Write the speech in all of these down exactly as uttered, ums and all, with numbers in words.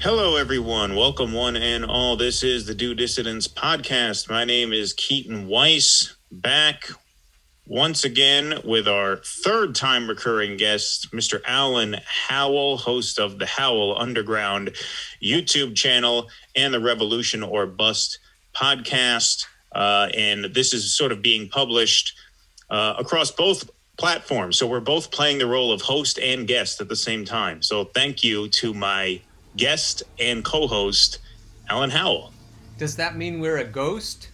Hello, everyone. Welcome, one and all. This is the Do Dissidents podcast. My name is Keaton Weiss, back once again with our third time recurring guest, Mister Alan Howell, host of the Howell Underground YouTube channel and the Revolution or Bust podcast. Uh, and this is sort of being published uh, across both platforms. So we're both playing the role of host and guest at the same time. So thank you to my guest and co-host, Alan Howell. Does that mean we're a ghost?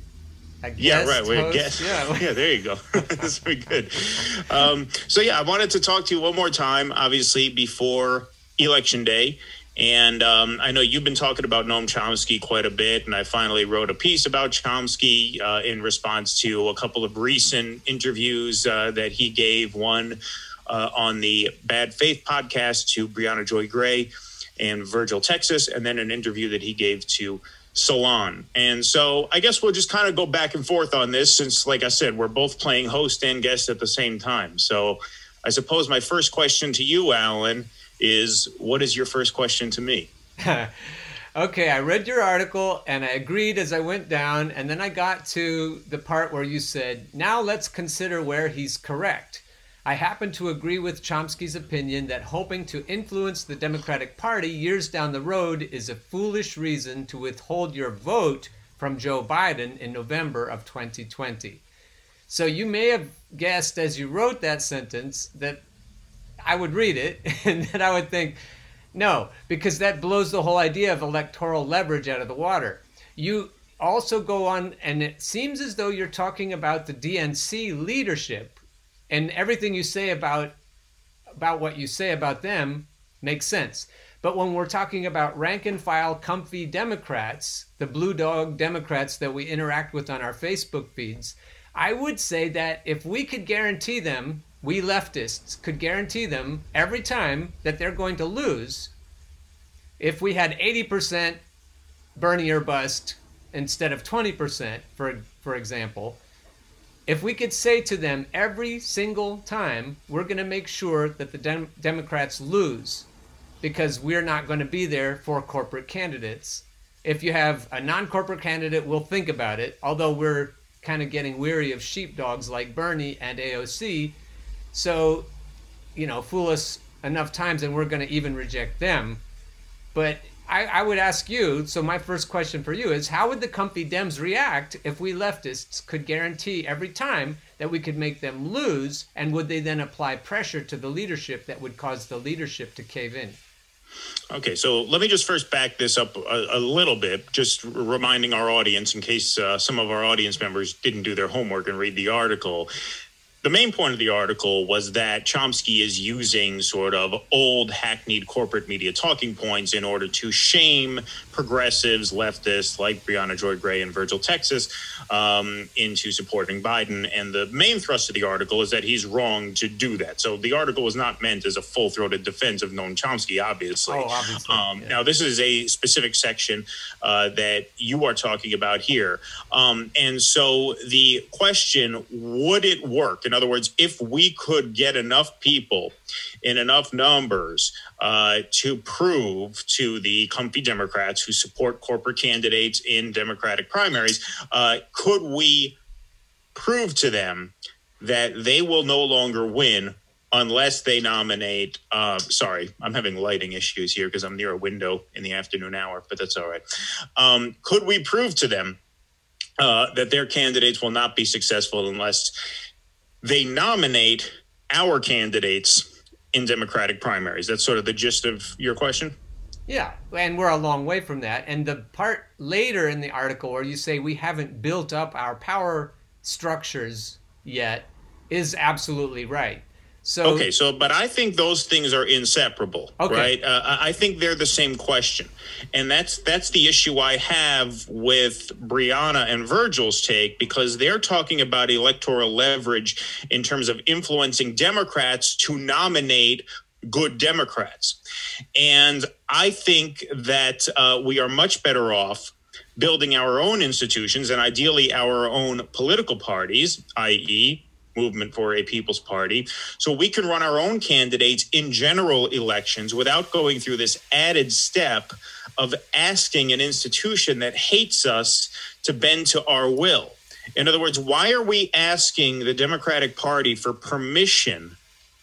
A guest yeah, right. We're host? a guest. Yeah. yeah, there you go. That's very good. Um, so yeah, I wanted to talk to you one more time, obviously, before Election Day. And um, I know you've been talking about Noam Chomsky quite a bit, and I finally wrote a piece about Chomsky uh, in response to a couple of recent interviews uh, that he gave, one uh, on the Bad Faith podcast to Brianna Joy Gray and Virgil Texas, and then an interview that he gave to Salon. And so I guess we'll just kind of go back and forth on this since, like I said, we're both playing host and guest at the same time. So I suppose my first question to you, Alan, is what is your first question to me? Okay, I read your article and I agreed as I went down, and then I got to the part where you said, now let's consider where he's correct. I happen to agree with Chomsky's opinion that hoping to influence the Democratic Party years down the road is a foolish reason to withhold your vote from Joe Biden in November of twenty twenty. So you may have guessed as you wrote that sentence that I would read it and that I would think, no, because that blows the whole idea of electoral leverage out of the water. You also go on, and it seems as though you're talking about the D N C leadership. And everything you say about about what you say about them makes sense. But when we're talking about rank and file comfy Democrats, the blue dog Democrats that we interact with on our Facebook feeds, I would say that if we could guarantee them, we leftists could guarantee them every time that they're going to lose, if we had eighty percent Bernie or bust instead of twenty percent, for for example, if we could say to them every single time, we're going to make sure that the Dem- Democrats lose because we're not going to be there for corporate candidates. If you have a non-corporate candidate, we'll think about it, although we're kind of getting weary of sheepdogs like Bernie and A O C. So, you know, fool us enough times and we're going to even reject them. But I, I would ask you, so my first question for you is, how would the comfy Dems react if we leftists could guarantee every time that we could make them lose, and would they then apply pressure to the leadership that would cause the leadership to cave in? Okay, so let me just first back this up a, a little bit, just reminding our audience in case uh, some of our audience members didn't do their homework and read the article. The main point of the article was that Chomsky is using sort of old hackneyed corporate media talking points in order to shame progressives, leftists like Brianna Joy Gray and Virgil Texas um, into supporting Biden. And the main thrust of the article is that he's wrong to do that. So the article was not meant as a full-throated defense of Noam Chomsky, obviously. Oh, obviously. Um, yeah. Now, this is a specific section uh, that you are talking about here. Um, and so the question, would it work? In other words, if we could get enough people in enough numbers uh, to prove to the comfy Democrats who support corporate candidates in Democratic primaries, uh, could we prove to them that they will no longer win unless they nominate, uh, sorry, I'm having lighting issues here because I'm near a window in the afternoon hour, but that's all right. Um, could we prove to them uh, that their candidates will not be successful unless they nominate our candidates in Democratic primaries? That's sort of the gist of your question. Yeah, and we're a long way from that. And the part later in the article where you say we haven't built up our power structures yet is absolutely right. So okay, so but I think those things are inseparable, okay. right? Uh, I think they're the same question, and that's that's the issue I have with Brianna and Virgil's take, because they're talking about electoral leverage in terms of influencing Democrats to nominate good Democrats, and I think that uh, we are much better off building our own institutions and ideally our own political parties, that is, movement for a People's Party. So we can run our own candidates in general elections without going through this added step of asking an institution that hates us to bend to our will. In other words, why are we asking the Democratic Party for permission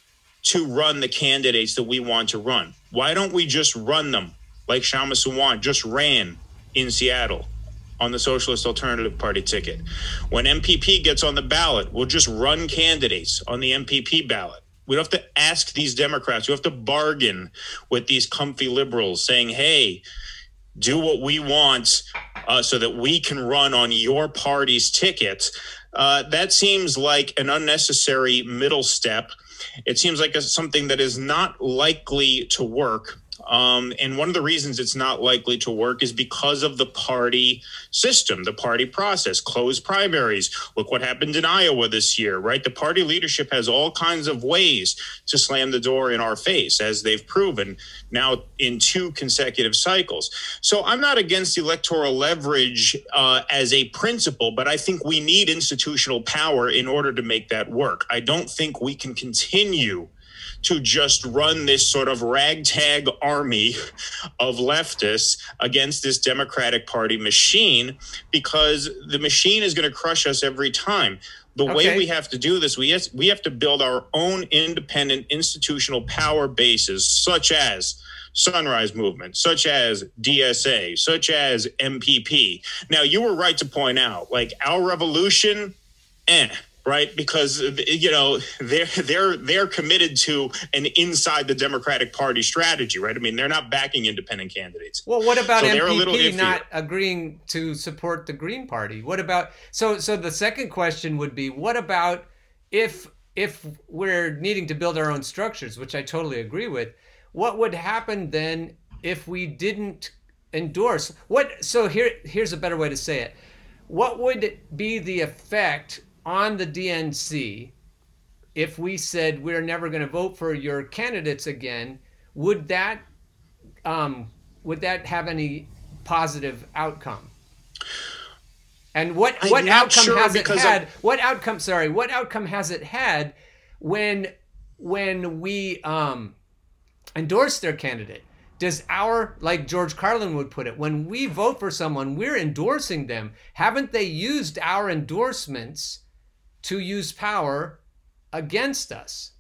to run the candidates that we want to run? Why don't we just run them like Kshama Sawant just ran in Seattle on the Socialist Alternative Party ticket? When M P P gets on the ballot, we'll just run candidates on the M P P ballot. We don't have to ask these Democrats. We have to bargain with these comfy liberals saying, hey, do what we want uh, so that we can run on your party's ticket. Uh, that seems like an unnecessary middle step. It seems like a, something that is not likely to work. Um, and one of the reasons it's not likely to work is because of the party system, the party process, closed primaries. Look what happened in Iowa this year, right? The party leadership has all kinds of ways to slam the door in our face, as they've proven now in two consecutive cycles. So I'm not against electoral leverage uh, as a principle, but I think we need institutional power in order to make that work. I don't think we can continue to just run this sort of ragtag army of leftists against this Democratic Party machine, because the machine is going to crush us every time. The okay. way we have to do this, we have, we have to build our own independent institutional power bases, such as Sunrise Movement, such as D S A, such as M P P. Now, you were right to point out, like, our revolution, eh. Right, because you know they're they're they're committed to an inside the Democratic Party strategy, right? I mean, they're not backing independent candidates. Well, what about so M P P not agreeing to support the Green Party? What about so so the second question would be, what about if if we're needing to build our own structures, which I totally agree with, what would happen then if we didn't endorse? What so here here's a better way to say it. What would be the effect on the D N C if we said we're never going to vote for your candidates again? Would that um, would that have any positive outcome? And what I'm what outcome sure has it had? Of... What outcome? Sorry, what outcome has it had when when we um, endorse their candidate? Does our, like George Carlin would put it, when we vote for someone, we're endorsing them. Haven't they used our endorsements to use power against us?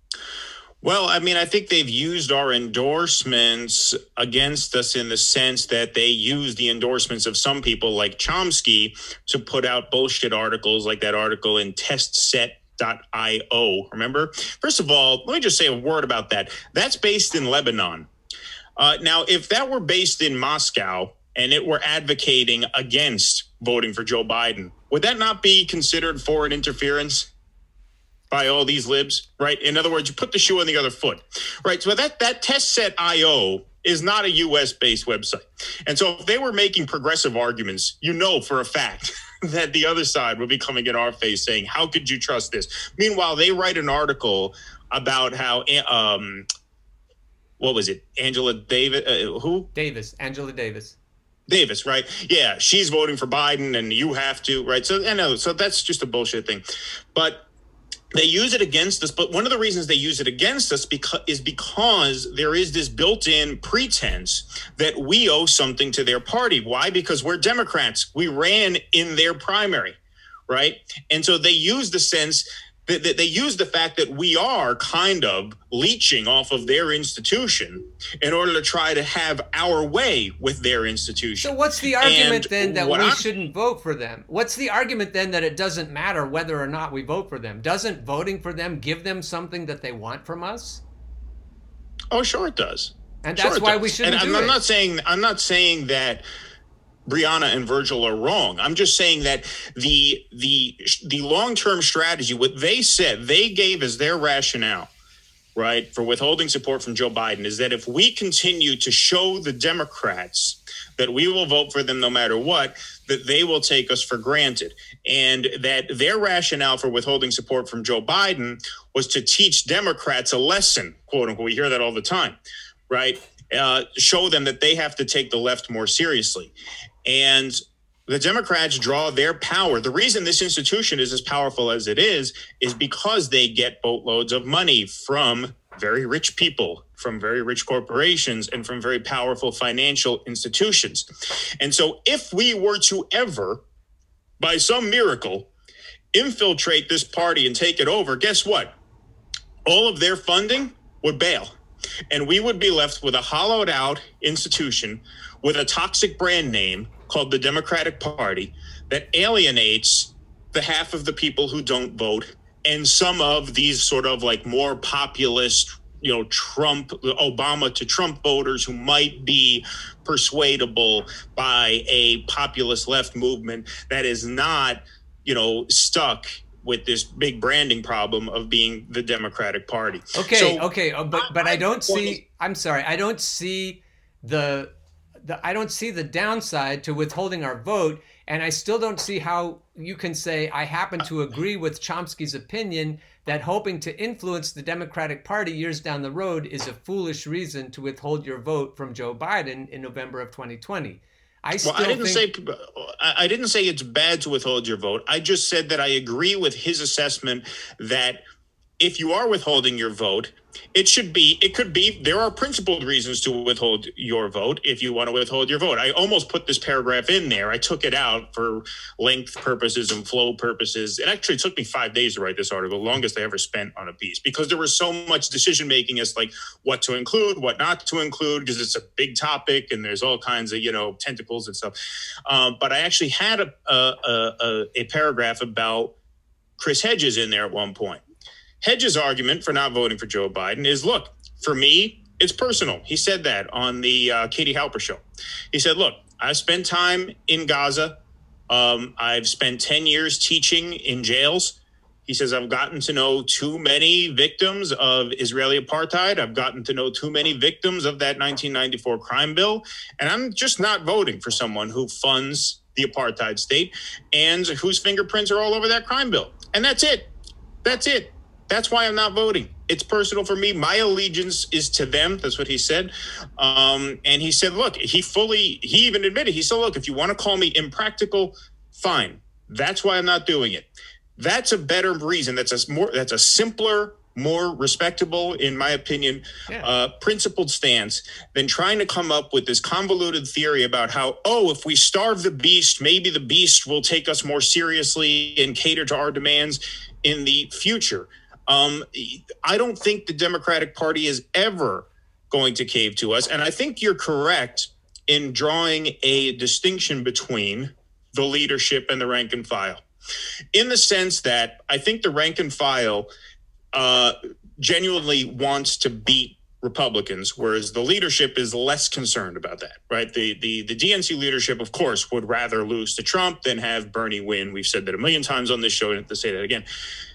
Well, I mean, I think they've used our endorsements against us in the sense that they use the endorsements of some people like Chomsky to put out bullshit articles like that article in test set dot io. Remember? First of all, let me just say a word about that. That's based in Lebanon. Uh, now, if that were based in Moscow and it were advocating against voting for Joe Biden, would that not be considered foreign interference by all these libs, right? In other words, you put the shoe on the other foot, right? So that that test set dot io is not a U S-based website. And so if they were making progressive arguments, you know for a fact that the other side would be coming in our face saying, how could you trust this? Meanwhile, they write an article about how, um, what was it, Angela Davis, uh, who? Davis, Angela Davis. Davis, right? Yeah, she's voting for Biden and you have to, right? So I know, so that's just a bullshit thing. But they use it against us. But one of the reasons they use it against us because, is because there is this built-in pretense that we owe something to their party. Why? Because we're Democrats. We ran in their primary, right? And so they use the sense that they, they use the fact that we are kind of leeching off of their institution in order to try to have our way with their institution. So what's the argument and then that we I'm, shouldn't vote for them? What's the argument then that it doesn't matter whether or not we vote for them? Doesn't voting for them give them something that they want from us? Oh, sure it does. And that's sure why does. we shouldn't and do I'm, it. I'm not saying I'm not saying that Brianna and Virgil are wrong. I'm just saying that the the the long-term strategy, what they said, they gave as their rationale, right, for withholding support from Joe Biden is that if we continue to show the Democrats that we will vote for them no matter what, that they will take us for granted. And that their rationale for withholding support from Joe Biden was to teach Democrats a lesson, quote unquote. We hear that all the time, right? Uh, show them that they have to take the left more seriously. And the Democrats draw their power. The reason this institution is as powerful as it is, is because they get boatloads of money from very rich people, from very rich corporations, and from very powerful financial institutions. And so if we were to ever, by some miracle, infiltrate this party and take it over, guess what? All of their funding would bail. And we would be left with a hollowed out institution with a toxic brand name called the Democratic Party that alienates the half of the people who don't vote and some of these sort of like more populist, you know, Trump, Obama to Trump voters who might be persuadable by a populist left movement that is not, you know, stuck with this big branding problem of being the Democratic Party. Okay, so, okay, uh, but but I, I don't see. I'm sorry, I don't see the, the I don't see the downside to withholding our vote, and I still don't see how you can say I happen to agree with Chomsky's opinion that hoping to influence the Democratic Party years down the road is a foolish reason to withhold your vote from Joe Biden in November of twenty twenty. I still well, I didn't think... say I didn't say it's bad to withhold your vote. I just said that I agree with his assessment that if you are withholding your vote, it should be, it could be, there are principled reasons to withhold your vote if you want to withhold your vote. I almost put this paragraph in there. I took it out for length purposes and flow purposes. It actually took me five days to write this article, the longest I ever spent on a piece, because there was so much decision making as like what to include, what not to include, because it's a big topic and there's all kinds of, you know, tentacles and stuff. Um, but I actually had a, a, a, a paragraph about Chris Hedges in there at one point. Hedges' argument for not voting for Joe Biden is, look, for me, it's personal. He said that on the uh, Katie Halper show. He said, look, I've spent time in Gaza. Um, I've spent ten years teaching in jails. He says, I've gotten to know too many victims of Israeli apartheid. I've gotten to know too many victims of that nineteen ninety-four crime bill. And I'm just not voting for someone who funds the apartheid state and whose fingerprints are all over that crime bill. And that's it. That's it. That's why I'm not voting. It's personal for me. My allegiance is to them. That's what he said. Um, and he said, look, he fully, he even admitted, he said, look, if you want to call me impractical, fine. That's why I'm not doing it. That's a better reason. That's a more, that's a simpler, more respectable, in my opinion, yeah. uh, principled stance than trying to come up with this convoluted theory about how, oh, if we starve the beast, maybe the beast will take us more seriously and cater to our demands in the future. Um, I don't think the Democratic Party is ever going to cave to us. And I think you're correct in drawing a distinction between the leadership and the rank and file, in the sense that I think the rank and file uh, genuinely wants to beat Republicans, whereas the leadership is less concerned about that, right? The, the, the D N C leadership, of course, would rather lose to Trump than have Bernie win. We've said that a million times on this show, and to say that again.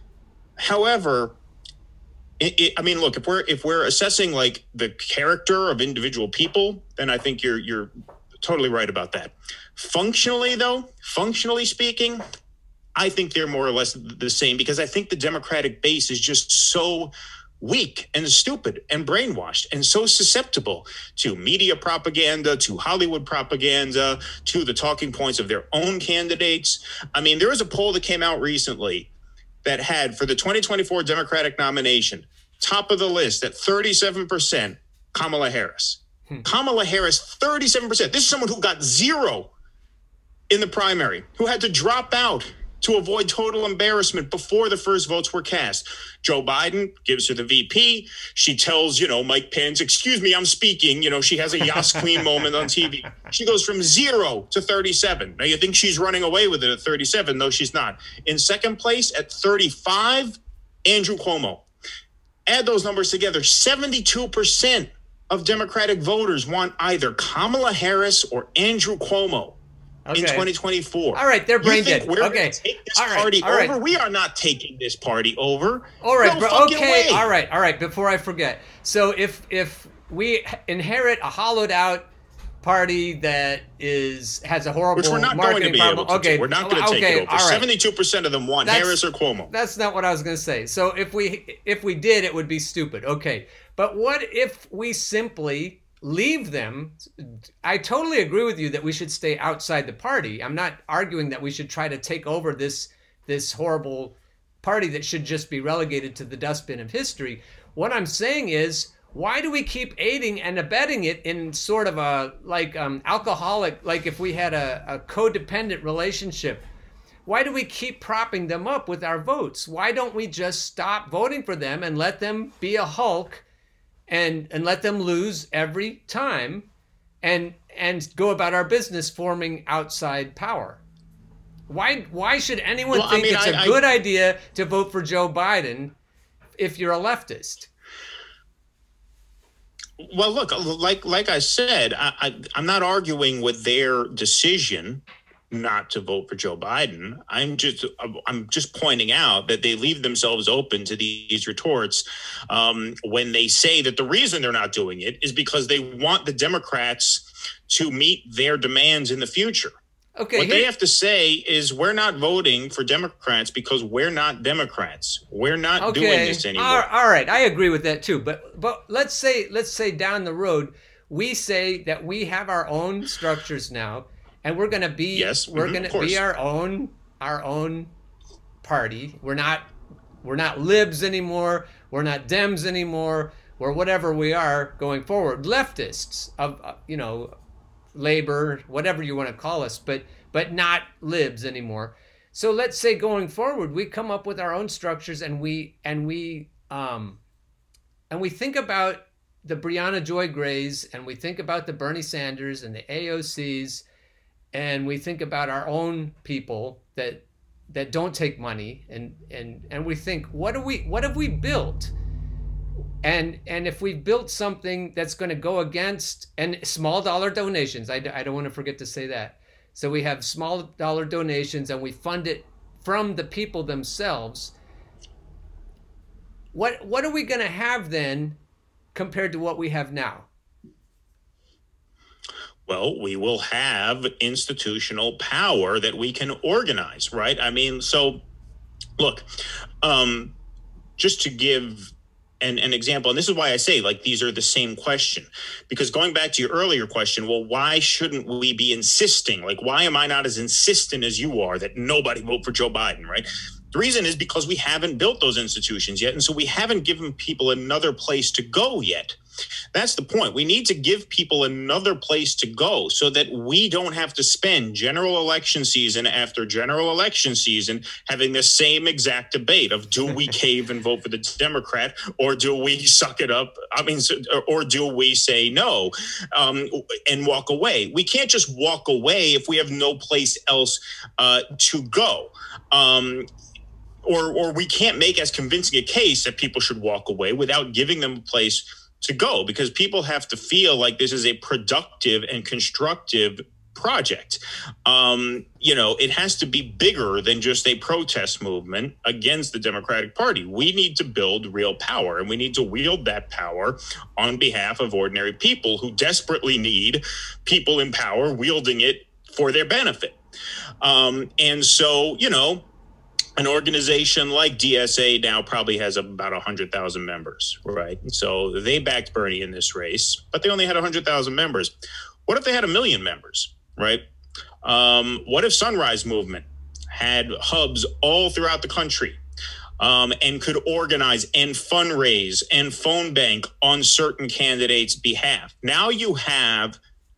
However, it, it, I mean, look, if we're if we're assessing like the character of individual people, then I think you're you're totally right about that. Functionally, though, functionally speaking, I think they're more or less the same, because I think the Democratic base is just so weak and stupid and brainwashed and so susceptible to media propaganda, to Hollywood propaganda, to the talking points of their own candidates. I mean, there was a poll that came out recently that had, for the twenty twenty-four Democratic nomination, top of the list at thirty-seven percent, Kamala Harris. Hmm. Kamala Harris, thirty-seven percent. This is someone who got zero in the primary, who had to drop out to avoid total embarrassment before the first votes were cast. Joe Biden gives her the V P. She tells, you know, Mike Pence, excuse me, I'm speaking. You know, she has a Yas Queen moment on T V. She goes from zero to thirty-seven. Now, you think she's running away with it at thirty-seven. No, she's not. In second place at thirty-five, Andrew Cuomo. Add those numbers together. seventy-two percent of Democratic voters want either Kamala Harris or Andrew Cuomo. Okay. In twenty twenty-four. All right, they're brain dead. We're okay. going to take this all right, party all right. over? We are not taking this party over. All right, no bro. fucking Okay. way. All right. All right. Before I forget. So if if we inherit a hollowed out party that is has a horrible Which we're not marketing going to be problem. able to okay. do. We're not going to take okay, it over. all right. seventy-two percent of them want That's, Harris or Cuomo. That's not what I was going to say. So if we if we did, it would be stupid. Okay. But what if we simply leave them. I totally agree with you that we should stay outside the party. I'm not arguing that we should try to take over this this horrible party that should just be relegated to the dustbin of history. What I'm saying is, why do we keep aiding and abetting it in sort of a like um, alcoholic, like if we had a, a codependent relationship? Why do we keep propping them up with our votes? Why don't we just stop voting for them and let them be a hulk and and let them lose every time and and go about our business forming outside power? Why why should anyone well, think I mean, it's I, a good I, idea to vote for Joe Biden if you're a leftist? Well, look, like like I said, I, I, I'm not arguing with their decision not to vote for Joe Biden. I'm just I'm just pointing out that they leave themselves open to these retorts um, when they say that the reason they're not doing it is because they want the Democrats to meet their demands in the future. Okay, what here, they have to say is we're not voting for Democrats because we're not Democrats. We're not okay. doing this anymore. All, all right, I agree with that too. But but let's say let's say down the road we say that we have our own structures now, and we're going to be yes, we're mm-hmm, going to be our own our own party. We're not we're not libs anymore. We're not Dems anymore. We're whatever we are going forward. Leftists of uh, you know. Labor, whatever you want to call us, but but not libs anymore. So let's say going forward, we come up with our own structures and we and we um and we think about the Brianna Joy Grays and we think about the Bernie Sanders and the A O Cs and we think about our own people that that don't take money and and and we think what do we what have we built? And and if we've built something that's going to go against, and small dollar donations, I, I don't want to forget to say that. So we have small dollar donations and we fund it from the people themselves. What what are we going to have then compared to what we have now? Well, we will have institutional power that we can organize, right? I mean, so look, um, just to give an, an example, and this is why I say, like, these are the same question, because going back to your earlier question, well, why shouldn't we be insisting? Like, why am I not as insistent as you are that nobody vote for Joe Biden, right? The reason is because we haven't built those institutions yet. And so we haven't given people another place to go yet. That's the point. We need to give people another place to go so that we don't have to spend general election season after general election season having the same exact debate of do we cave and vote for the Democrat or do we suck it up? I mean, or do we say no um, and walk away? We can't just walk away if we have no place else uh, to go. Um, or, or we can't make as convincing a case that people should walk away without giving them a place to go, because people have to feel like this is a productive and constructive project. Um, you know, it has to be bigger than just a protest movement against the Democratic Party. We need to build real power, and we need to wield that power on behalf of ordinary people who desperately need people in power wielding it for their benefit. Um, and so, you know, an organization like D S A now probably has about one hundred thousand members, right? So they backed Bernie in this race, but they only had one hundred thousand members. What if they had a million members, right? Um, what if Sunrise Movement had hubs all throughout the country um, and could organize and fundraise and phone bank on certain candidates' behalf? Now you have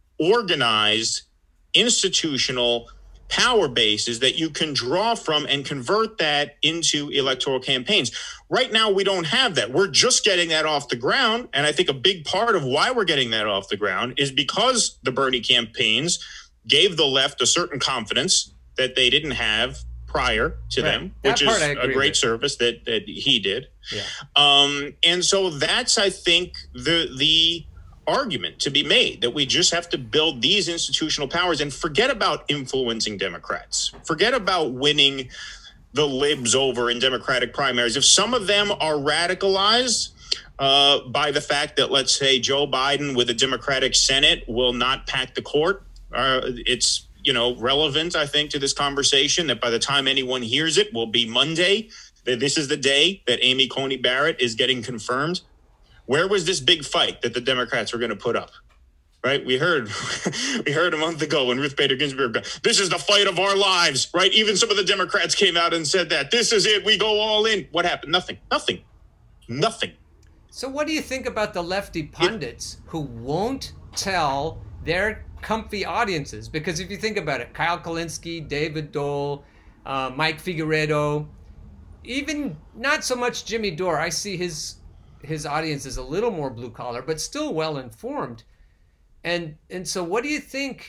organized institutional power bases that you can draw from and convert that into electoral campaigns. Right now, we don't have that. We're just getting that off the ground. And I think a big part of why we're getting that off the ground is because the Bernie campaigns gave the left a certain confidence that they didn't have prior to right. them, that which is a great with. service that, that he did. Yeah. Um, and so that's, I think, the the argument to be made, that we just have to build these institutional powers and forget about influencing Democrats. Forget about winning the libs over in Democratic primaries. If some of them are radicalized uh, by the fact that, let's say, Joe Biden with a Democratic Senate will not pack the court, uh, it's, you know, relevant, I think, to this conversation that by the time anyone hears it will be Monday, that this is the day that Amy Coney Barrett is getting confirmed. Where was this big fight that the Democrats were going to put up? right? We heard we heard a month ago when Ruth Bader Ginsburg, this is the fight of our lives, right? Even some of the Democrats came out and said that. This is it. We go all in. What happened? Nothing. Nothing. Nothing. So what do you think about the lefty pundits who won't tell their comfy audiences? Because if you think about it, Kyle Kulinski, David Dole, uh, Mike Figueredo, even not so much Jimmy Dore. I see his his audience is a little more blue collar, but still well informed. And and so what do you think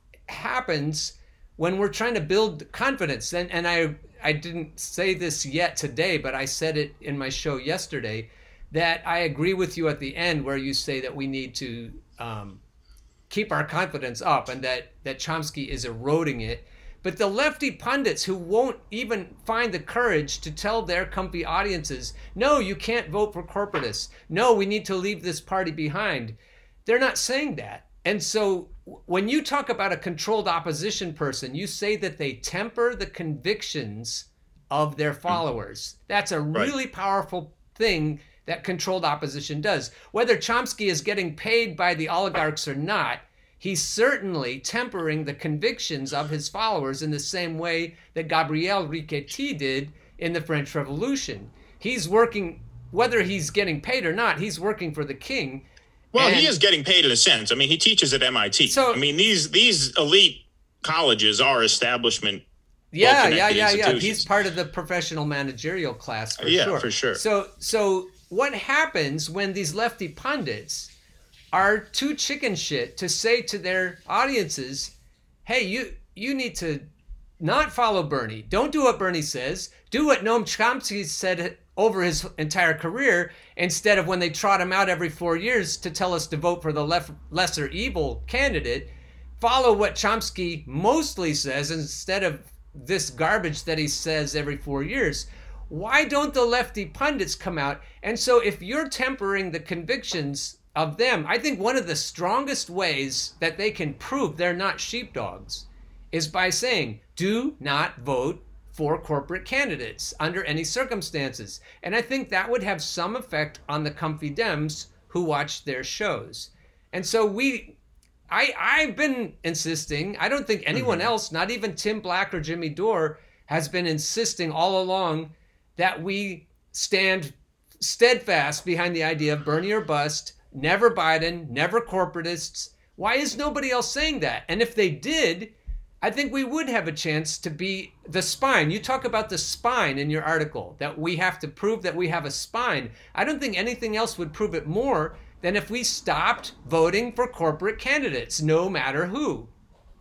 happens when we're trying to build confidence? And and I I didn't say this yet today, but I said it in my show yesterday, that I agree with you at the end where you say that we need to um, keep our confidence up and that, that Chomsky is eroding it. But the lefty pundits who won't even find the courage to tell their comfy audiences, no, you can't vote for corporatists. No, we need to leave this party behind. They're not saying that. And so when you talk about a controlled opposition person, you say that they temper the convictions of their followers. That's a really right. powerful thing that controlled opposition does. Whether Chomsky is getting paid by the oligarchs or not, he's certainly tempering the convictions of his followers in the same way that Gabriel Riquetti did in the French Revolution. He's working, whether he's getting paid or not, he's working for the king. Well, and, he is getting paid in a sense. I mean, he teaches at M I T. So, I mean, these these elite colleges are establishment. Yeah, yeah, yeah, yeah. He's part of the professional managerial class for yeah, sure. Yeah, for sure. So, so what happens when these lefty pundits are too chicken shit to say to their audiences, hey, you you need to not follow Bernie. Don't do what Bernie says. Do what Noam Chomsky said over his entire career, instead of when they trot him out every four years to tell us to vote for the lef- lesser evil candidate. Follow what Chomsky mostly says instead of this garbage that he says every four years. Why don't the lefty pundits come out? And so if you're tempering the convictions of them, I think one of the strongest ways that they can prove they're not sheepdogs is by saying, do not vote for corporate candidates under any circumstances. And I think that would have some effect on the comfy Dems who watch their shows. And so we, I, I've been insisting, I don't think anyone mm-hmm. else, not even Tim Black or Jimmy Dore, has been insisting all along that we stand steadfast behind the idea of Bernie or bust, never Biden, never corporatists. Why is nobody else saying that? And if they did, I think we would have a chance to be the spine. You talk about the spine in your article, that we have to prove that we have a spine. I don't think anything else would prove it more than if we stopped voting for corporate candidates, no matter who.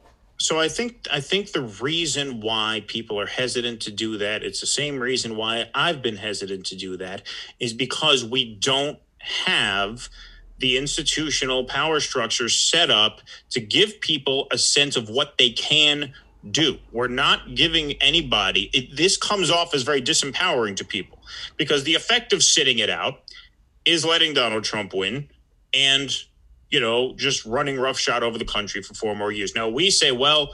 So I think I think the reason why people are hesitant to do that, it's the same reason why I've been hesitant to do that, is because we don't have the institutional power structure set up to give people a sense of what they can do. We're not giving anybody, it, this comes off as very disempowering to people, because the effect of sitting it out is letting Donald Trump win and, you know, just running roughshod over the country for four more years. Now, we say, well,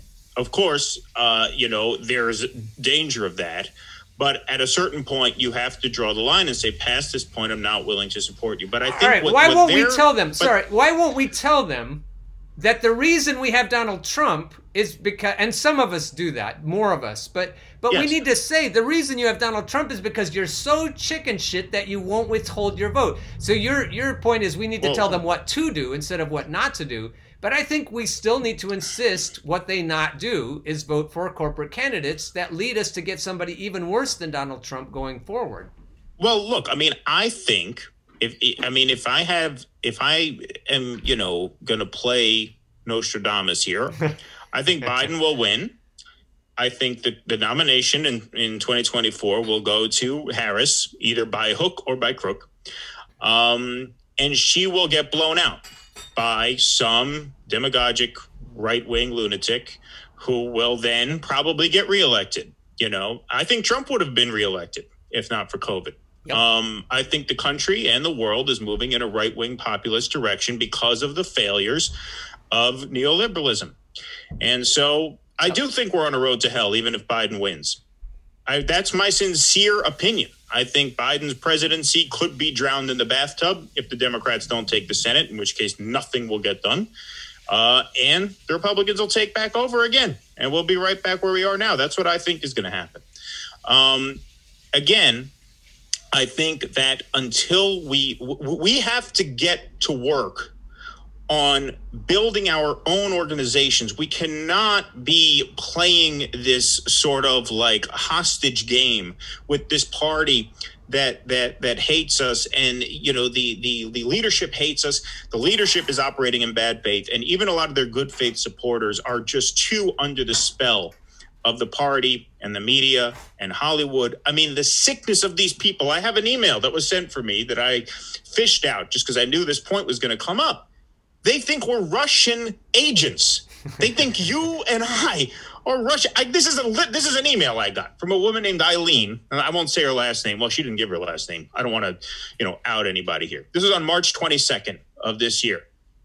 of course, uh, you know, there's danger of that. But at a certain point, you have to draw the line and say, past this point, I'm not willing to support you. But I think All right, what, why what won't we tell them? but, Sorry, why won't we tell them that the reason we have Donald Trump is because, and some of us do that, more of us, but but yes. we need to say the reason you have Donald Trump is because you're so chicken shit that you won't withhold your vote. So your your point is we need to well, tell them what to do instead of what not to do. But I think we still need to insist what they not do is vote for corporate candidates that lead us to get somebody even worse than Donald Trump going forward. Well, look, I mean, I think if I mean, if I have if I am, you know, going to play Nostradamus here, I think Biden will win. I think that the nomination in, in twenty twenty-four will go to Harris, either by hook or by crook. Um, and she will get blown out by some demagogic right-wing lunatic who will then probably get reelected. You know, I think Trump would have been reelected if not for COVID. Yep. Um, I think the country and the world is moving in a right-wing populist direction because of the failures of neoliberalism. And so I do think we're on a road to hell, even if Biden wins. I, that's my sincere opinion. I think Biden's presidency could be drowned in the bathtub if the Democrats don't take the Senate, in which case nothing will get done. Uh, and the Republicans will take back over again, and we'll be right back where we are now. That's what I think is going to happen. Um, again, I think that until we we have to get to work on building our own organizations. We cannot be playing this sort of like hostage game with this party that that that hates us, and you know the the the leadership hates us. The leadership is operating in bad faith, and even a lot of their good faith supporters are just too under the spell of the party and the media and Hollywood. I mean, the sickness of these people. I have an email that was sent for me that I fished out just because I knew this point was going to come up. They think we're Russian agents. They think you and I are Russian. I, this is a this is an email I got from a woman named Eileen. And I won't say her last name. Well, she didn't give her last name. I don't want to, you know, out anybody here. This is on March twenty-second of this year.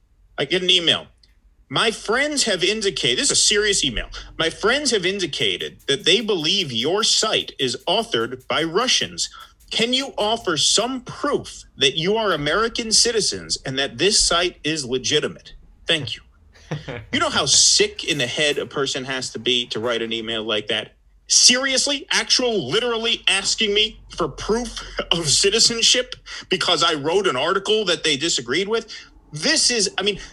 I get an email. My friends have indicated, this is a serious email. My friends have indicated that they believe your site is authored by Russians. Can you offer some proof that you are American citizens and that this site is legitimate? Thank you. You know how sick in the head a person has to be to write an email like that? Seriously, actual, literally asking me for proof of citizenship because I wrote an article that they disagreed with? This is, I mean,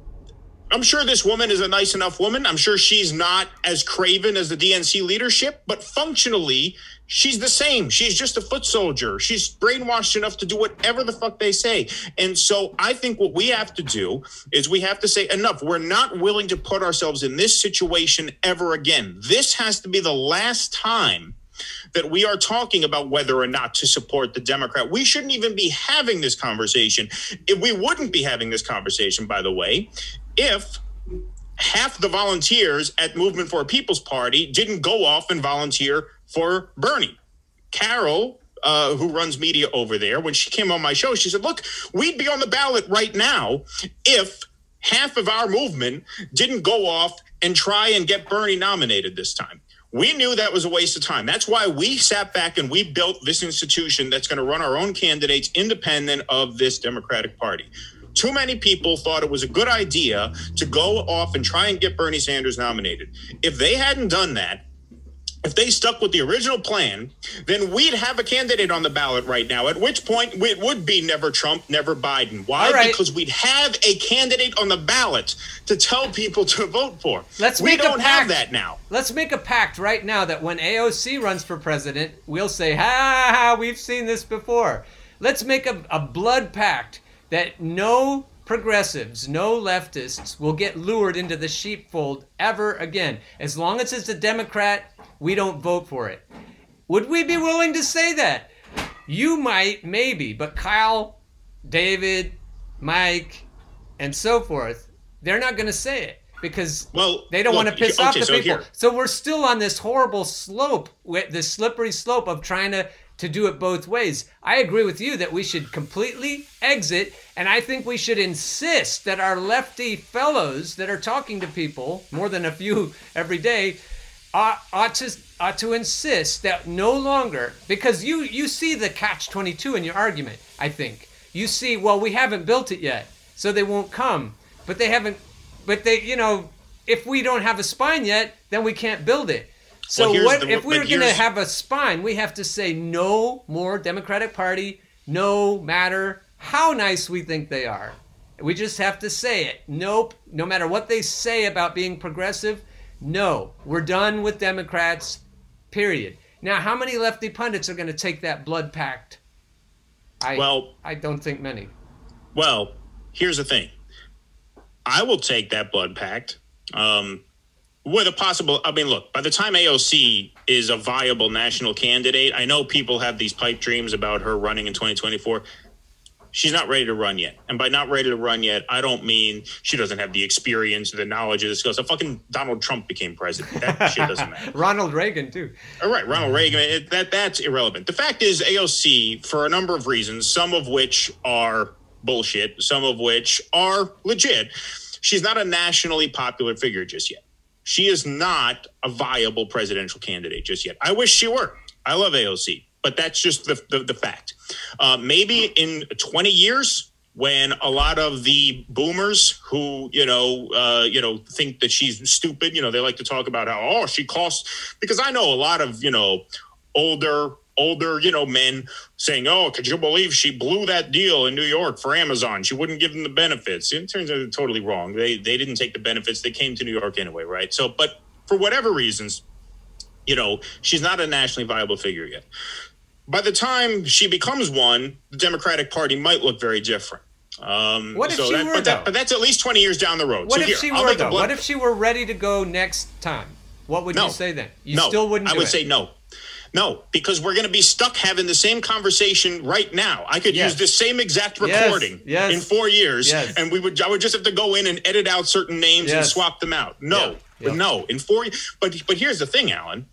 I'm sure this woman is a nice enough woman. I'm sure she's not as craven as the D N C leadership, but functionally, she's the same. She's just a foot soldier. She's brainwashed enough to do whatever the fuck they say. And so I think what we have to do is we have to say enough. We're not willing to put ourselves in this situation ever again. This has to be the last time that we are talking about whether or not to support the Democrat. We shouldn't even be having this conversation. If we wouldn't be having this conversation, by the way, if half the volunteers at Movement for a People's Party didn't go off and volunteer for Bernie. Carol, uh, who runs media over there, when she came on my show, she said, look, we'd be on the ballot right now if half of our movement didn't go off and try and get Bernie nominated this time. We knew that was a waste of time. That's why we sat back and we built this institution that's going to run our own candidates independent of this Democratic Party. Too many people thought it was a good idea to go off and try and get Bernie Sanders nominated. If they hadn't done that, if they stuck with the original plan, then we'd have a candidate on the ballot right now, at which point it would be never Trump, never Biden. Why? Right. Because we'd have a candidate on the ballot to tell people to vote for. Let's we make don't a pact. have that now. Let's make a pact right now that when A O C runs for president, we'll say, ha, ha, we've seen this before. Let's make a, a blood pact that no progressives, no leftists will get lured into the sheepfold ever again. As long as it's a Democrat, we don't vote for it. Would we be willing to say that? You might, maybe, but Kyle, David, Mike, and so forth, they're not going to say it because well, they don't look, want to piss okay, off the so people. Here. So we're still on this horrible slope, this slippery slope of trying to to do it both ways. I agree with you that we should completely exit, and I think we should insist that our lefty fellows that are talking to people, more than a few every day, ought, ought to ought to insist that no longer, because you, you see the catch twenty-two in your argument, I think. You see, well, we haven't built it yet, so they won't come. But they haven't, but they, you know, if we don't have a spine yet, then we can't build it. So well, what the, if we're going to have a spine, we have to say no more Democratic Party, no matter how nice we think they are. We just have to say it. Nope. No matter what they say about being progressive, no. We're done with Democrats, period. Now, how many lefty pundits are going to take that blood pact? I, well, I don't think many. Well, here's the thing. I will take that blood pact. Um With a possible, I mean, look, by the time A O C is a viable national candidate, I know people have these pipe dreams about her running in twenty twenty-four. She's not ready to run yet. And by not ready to run yet, I don't mean she doesn't have the experience or the knowledge of the skills. So fucking Donald Trump became president. That shit doesn't matter. Ronald Reagan, too. All right, Ronald Reagan, it, that that's irrelevant. The fact is A O C, for a number of reasons, some of which are bullshit, some of which are legit, she's not a nationally popular figure just yet. She is not a viable presidential candidate just yet. I wish she were. I love A O C. but that's just the, the, the fact. Uh, maybe in twenty years, when a lot of the boomers who, you know, uh, you know, think that she's stupid, you know, they like to talk about how, oh, she costs, because I know a lot of, you know, older, older, you know, men saying, oh, could you believe she blew that deal in New York for Amazon? She wouldn't give them the benefits. It turns out it's totally wrong. They, they didn't take the benefits. They came to New York anyway, right? So, but for whatever reasons, you know, she's not a nationally viable figure yet. By the time she becomes one, the Democratic Party might look very different. Um, what if so she that, were, but, though? that, but that's at least twenty years down the road. What so if here, she I'll were, make a though? blood- What if she were ready to go next time? What would no, you say then? You no, still wouldn't do I would it. say no. No, because we're going to be stuck having the same conversation right now. I could Yes. use the same exact Yes, recording yes, in four years, yes. and we would. I would just have to go in and edit out certain names and Yes. swap them out. No, Yeah, but yeah. no. In four, but but here's the thing, Alan.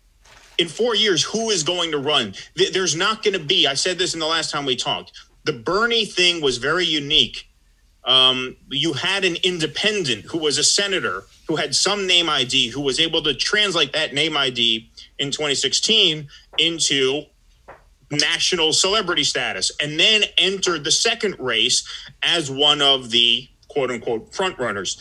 In four years, who is going to run? Th- There's not going to be. I said this in the last time we talked. The Bernie thing was very unique. Um, you had an independent who was a senator who had some name I D who was able to translate that name I D in twenty sixteen into national celebrity status, and then entered the second race as one of the quote unquote front runners.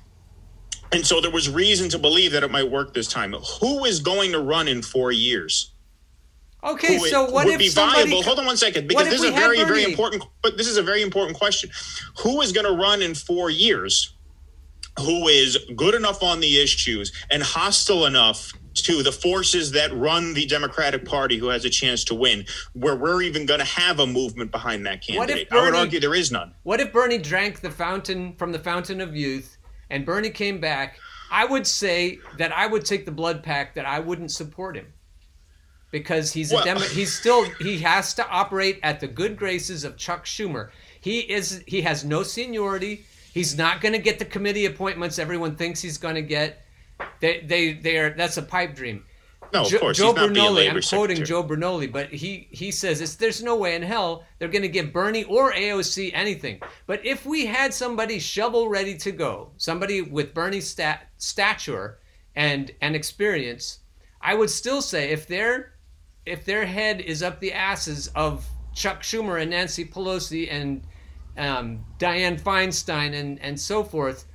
And so there was reason to believe that it might work this time. Who is going to run in four years? Okay, Who so what would if be somebody... viable? Hold on one second, What because if this is we a had very, very Bernie? important. But this is a very important question. Who is going to run in four years? Who is good enough on the issues and hostile enough to the forces that run the Democratic Party, who has a chance to win, where we're even going to have a movement behind that What candidate? if I would Bernie- argue there is none. What if Bernie drank the fountain from the fountain of youth and Bernie came back? I would say that I would take the blood pact that I wouldn't support him. Because he's a Well- Demo- he's still he has to operate at the good graces of Chuck Schumer. He is he has no seniority. He's not going to get the committee appointments everyone thinks he's going to get. They they they are that's a pipe dream. No, of Jo- course, Joe he's not being Bernoli, labor I'm quoting secretary. Joe Bernoli, but he he says it's, there's no way in hell they're going to give Bernie or A O C anything. But if we had somebody shovel ready to go, somebody with Bernie's stat, stature and and experience, I would still say if their if their head is up the asses of Chuck Schumer and Nancy Pelosi and um, Dianne Feinstein and and so forth,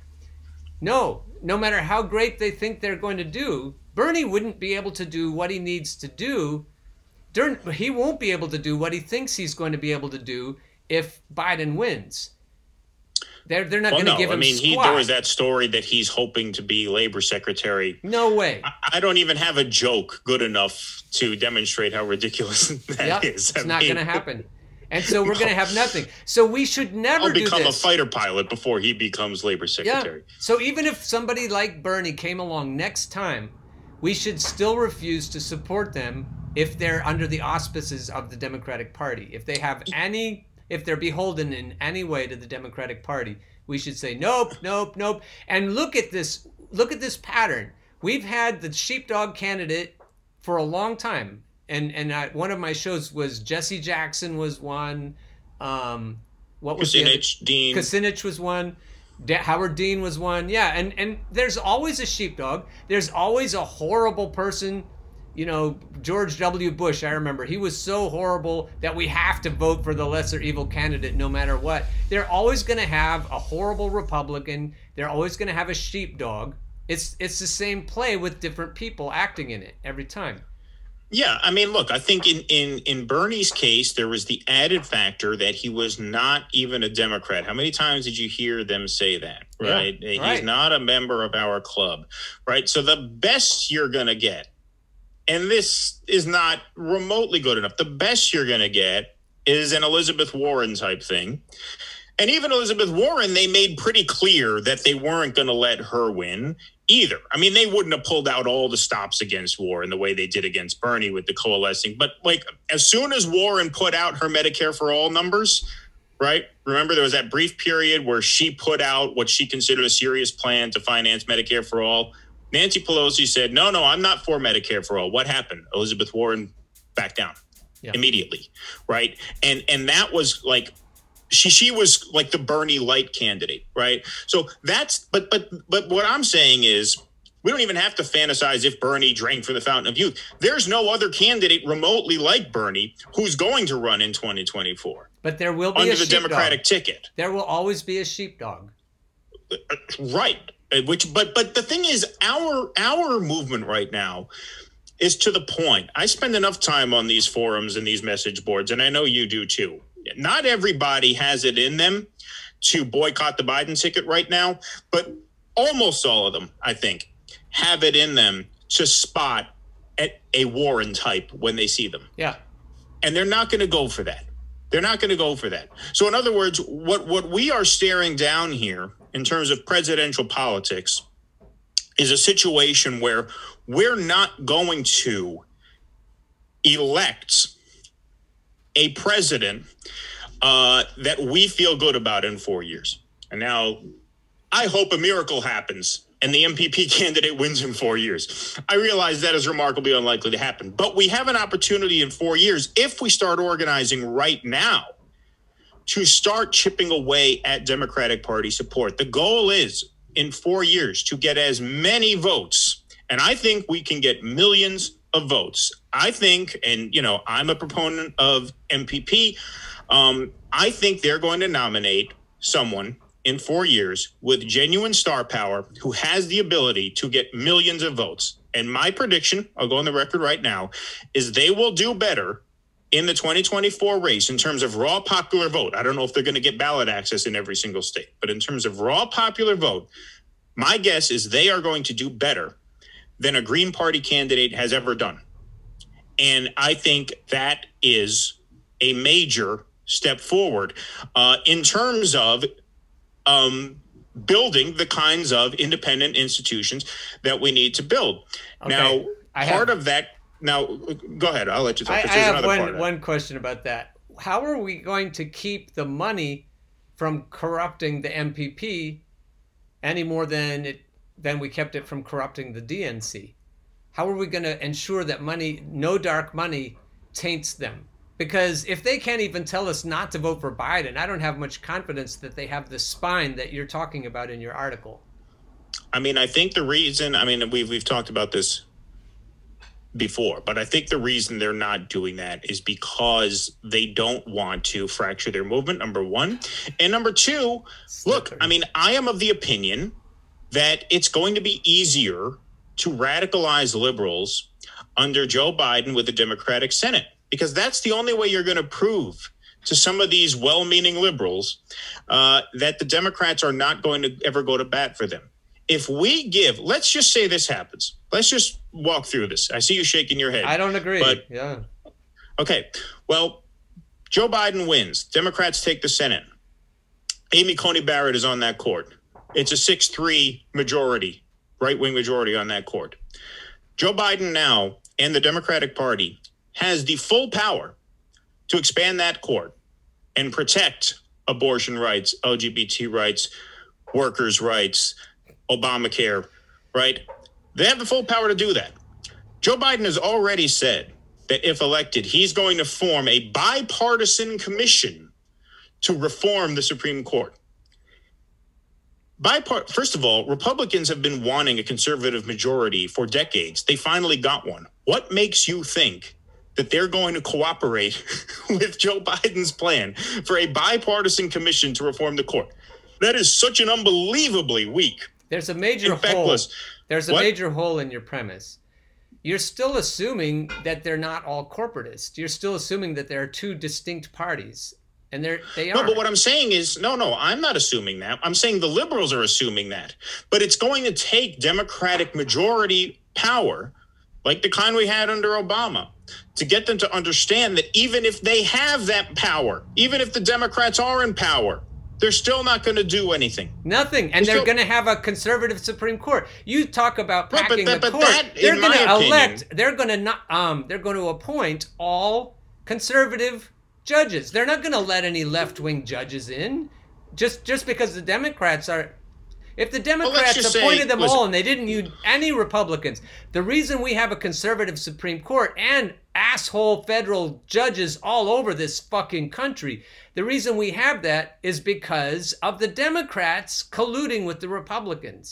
no, no matter how great they think they're going to do, Bernie wouldn't be able to do what he needs to do. During, he won't be able to do what he thinks he's going to be able to do if Biden wins. They're they're not Well, going to no, give I him mean, he, squat. there was that story that he's hoping to be labor secretary. No way. I, I don't even have a joke good enough to demonstrate how ridiculous that Yep, is. it's I not mean, going to happen. And so we're going to have nothing. So we should never I'll do become this. a fighter pilot before he becomes labor secretary. Yeah. So even if somebody like Bernie came along next time, we should still refuse to support them if they're under the auspices of the Democratic Party. If they have any, if they're beholden in any way to the Democratic Party, we should say nope, nope, nope. And look at this. Look at this pattern. We've had the sheepdog candidate for a long time. And and I, one of my shows was Jesse Jackson was one. Um, what was the other? Kucinich, Dean. Kucinich was one. De- Howard Dean was one. Yeah, and and there's always a sheepdog. There's always a horrible person. You know, George W. Bush, I remember, he was so horrible that we have to vote for the lesser evil candidate no matter what. They're always going to have a horrible Republican. They're always going to have a sheepdog. It's it's the same play with different people acting in it every time. Yeah, I mean, look, I think in, in, in Bernie's case, there was the added factor that he was not even a Democrat. How many times did you hear them say that, right? Yeah, He's right. not a member of our club, right? So the best you're going to get, and this is not remotely good enough, the best you're going to get is an Elizabeth Warren type thing. And even Elizabeth Warren, they made pretty clear that they weren't going to let her win either. I mean, they wouldn't have pulled out all the stops against Warren the way they did against Bernie with the coalescing. But like, as soon as Warren put out her Medicare for All numbers, right? Remember, there was that brief period where she put out what she considered a serious plan to finance Medicare for All. Nancy Pelosi said, no, no, I'm not for Medicare for All. What happened? Elizabeth Warren backed down Yeah. immediately, right? And and that was like, She she was like the Bernie light candidate, right? So that's but but but what I'm saying is We don't even have to fantasize if Bernie drank from the fountain of youth. There's no other candidate remotely like Bernie who's going to run in twenty twenty-four. But there will be under a the Democratic ticket. There will always be a sheepdog. Right. Which, but but the thing is, our our movement right now is to the point. I spend enough time on these forums and these message boards, and I know you do too. Not everybody has it in them to boycott the Biden ticket right now, but almost all of them, I think, have it in them to spot at a Warren type when they see them. Yeah. And they're not going to go for that. They're not going to go for that. So in other words, what, what we are staring down here in terms of presidential politics is a situation where we're not going to elect a president uh, that we feel good about in four years. And now I hope a miracle happens and the M P P candidate wins in four years. I realize that is remarkably unlikely to happen. But we have an opportunity in four years, if we start organizing right now, to start chipping away at Democratic Party support. The goal is, in four years, to get as many votes. And I think we can get millions of votes. I think, and, you know, I'm a proponent of M P P. Um, I think they're going to nominate someone in four years with genuine star power who has the ability to get millions of votes. And my prediction, I'll go on the record right now, is they will do better in the twenty twenty-four race in terms of raw popular vote. I don't know if they're going to get ballot access in every single state, but in terms of raw popular vote, my guess is they are going to do better than a Green Party candidate has ever done. And I think that is a major step forward uh, in terms of Um, building the kinds of independent institutions that we need to build. Okay. Now, I part have, of that. Now, go ahead. I'll let you talk. I, I have one one question about that. How are we going to keep the money from corrupting the M P P any more than it than we kept it from corrupting the D N C? How are we going to ensure that money, no dark money, taints them? Because if they can't even tell us not to vote for Biden, I don't have much confidence that they have the spine that you're talking about in your article. I mean, I think the reason, I mean, we've, we've talked about this before, but I think the reason they're not doing that is because they don't want to fracture their movement, number one. And number two, look, I mean, I am of the opinion that it's going to be easier to radicalize liberals under Joe Biden with the Democratic Senate. Because that's the only way you're going to prove to some of these well-meaning liberals uh, that the Democrats are not going to ever go to bat for them. If we give, let's just say this happens. Let's just walk through this. I see you shaking your head. I don't agree. But, yeah. Okay. Well, Joe Biden wins. Democrats take the Senate. Amy Coney Barrett is on that court. It's a six three majority, right-wing majority on that court. Joe Biden now and the Democratic Party has the full power to expand that court and protect abortion rights, L G B T rights, workers' rights, Obamacare, right? They have the full power to do that. Joe Biden has already said that if elected, he's going to form a bipartisan commission to reform the Supreme Court. Bipart- First of all, Republicans have been wanting a conservative majority for decades. They finally got one. What makes you think that they're going to cooperate with Joe Biden's plan for a bipartisan commission to reform the court? That is such an unbelievably weak. There's a major hole. There's a what? major hole in your premise. You're still assuming that they're not all corporatists. You're still assuming that there are two distinct parties, and they're they are. No, but what I'm saying is, no, no, I'm not assuming that. I'm saying the liberals are assuming that. But it's going to take Democratic majority power, like the kind we had under Obama, to get them to understand that even if they have that power, even if the Democrats are in power, they're still not going to do anything. Nothing. And they're, they're going to have a conservative Supreme Court. You talk about packing right, but, but, the but court. That, they're going to elect, opinion, they're going to not, um, they're going to appoint all conservative judges. They're not going to let any left-wing judges in just, just because the Democrats are. If the Democrats well, appointed say, them listen, all and they didn't use any Republicans, the reason we have a conservative Supreme Court and asshole federal judges all over this fucking country, the reason we have that is because of the Democrats colluding with the Republicans.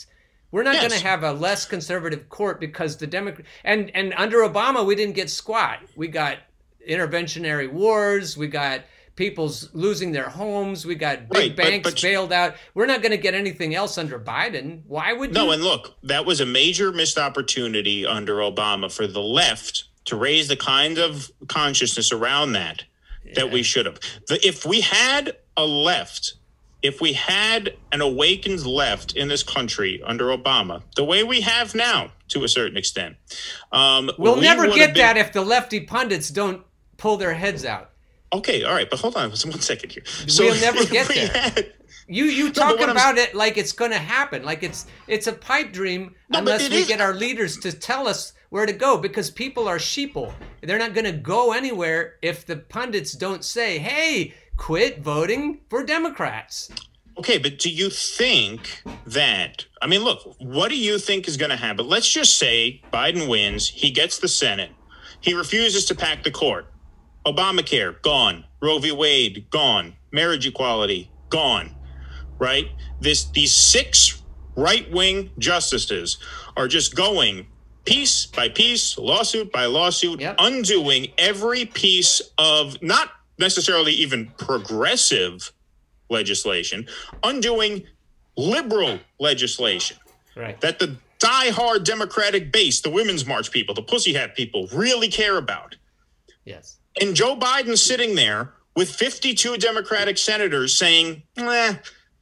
We're not Yes. going to have a less conservative court because the Democrat and and under Obama we didn't get squat. We got interventionary wars. We got people's losing their homes. We got big Right, but- banks but- bailed out. We're not going to get anything else under Biden. Why would No, you? and look, that was a major missed opportunity under Obama for the left to raise the kind of consciousness around that that we should have. The, if we had a left, if we had an awakened left in this country under Obama, the way we have now, to a certain extent, um, We'll we never would get have been- that if the lefty pundits don't pull their heads out. Okay, all right, but hold on one second here. We'll never if get we there. had- You you but talk what I'm- about it like it's going to happen, like it's it's a pipe dream No, but unless it we is- get our leaders to tell us where to go, because people are sheeple. They're not going to go anywhere if the pundits don't say, "Hey, quit voting for Democrats." Okay, but do you think that, I mean, look, what do you think is going to happen? Let's just say Biden wins, he gets the Senate, he refuses to pack the court. Obamacare, gone. Roe v. Wade, gone. Marriage equality, gone. Right? This these six right-wing justices are just going piece by piece, lawsuit by lawsuit, Yep. undoing every piece of not necessarily even progressive legislation, undoing liberal legislation Right. that the diehard Democratic base, the Women's March people, the Pussy Hat people really care about. Yes. And Joe Biden's sitting there with fifty-two Democratic senators saying, eh,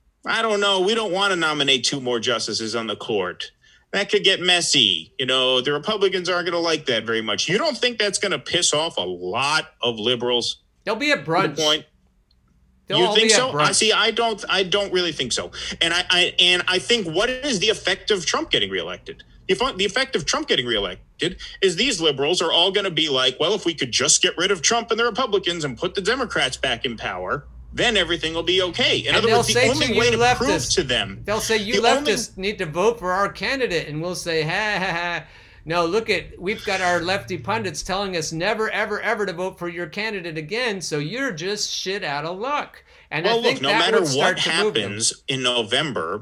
I don't know, we don't want to nominate two more justices on the court. That could get messy. You know, the Republicans aren't going to like that very much. You don't think that's going to piss off a lot of liberals? There'll be a To brunch. the point. They'll You all think be at so? I brunch. see. I don't. I don't really think so. And I, I and I think what is the effect of Trump getting reelected? The effect, the effect of Trump getting reelected is these liberals are all going to be like, well, if we could just get rid of Trump and the Republicans and put the Democrats back in power, then everything will be okay. In And other they'll words, the say only to way you to prove leftists- to them, They'll say you The only- leftists need to vote for our candidate, and we'll say, ha ha ha. No, look at we've got our lefty pundits telling us never, ever, ever to vote for your candidate again. So you're just shit out of luck. And well, I think look, no that matter would start what to move them. happens in November,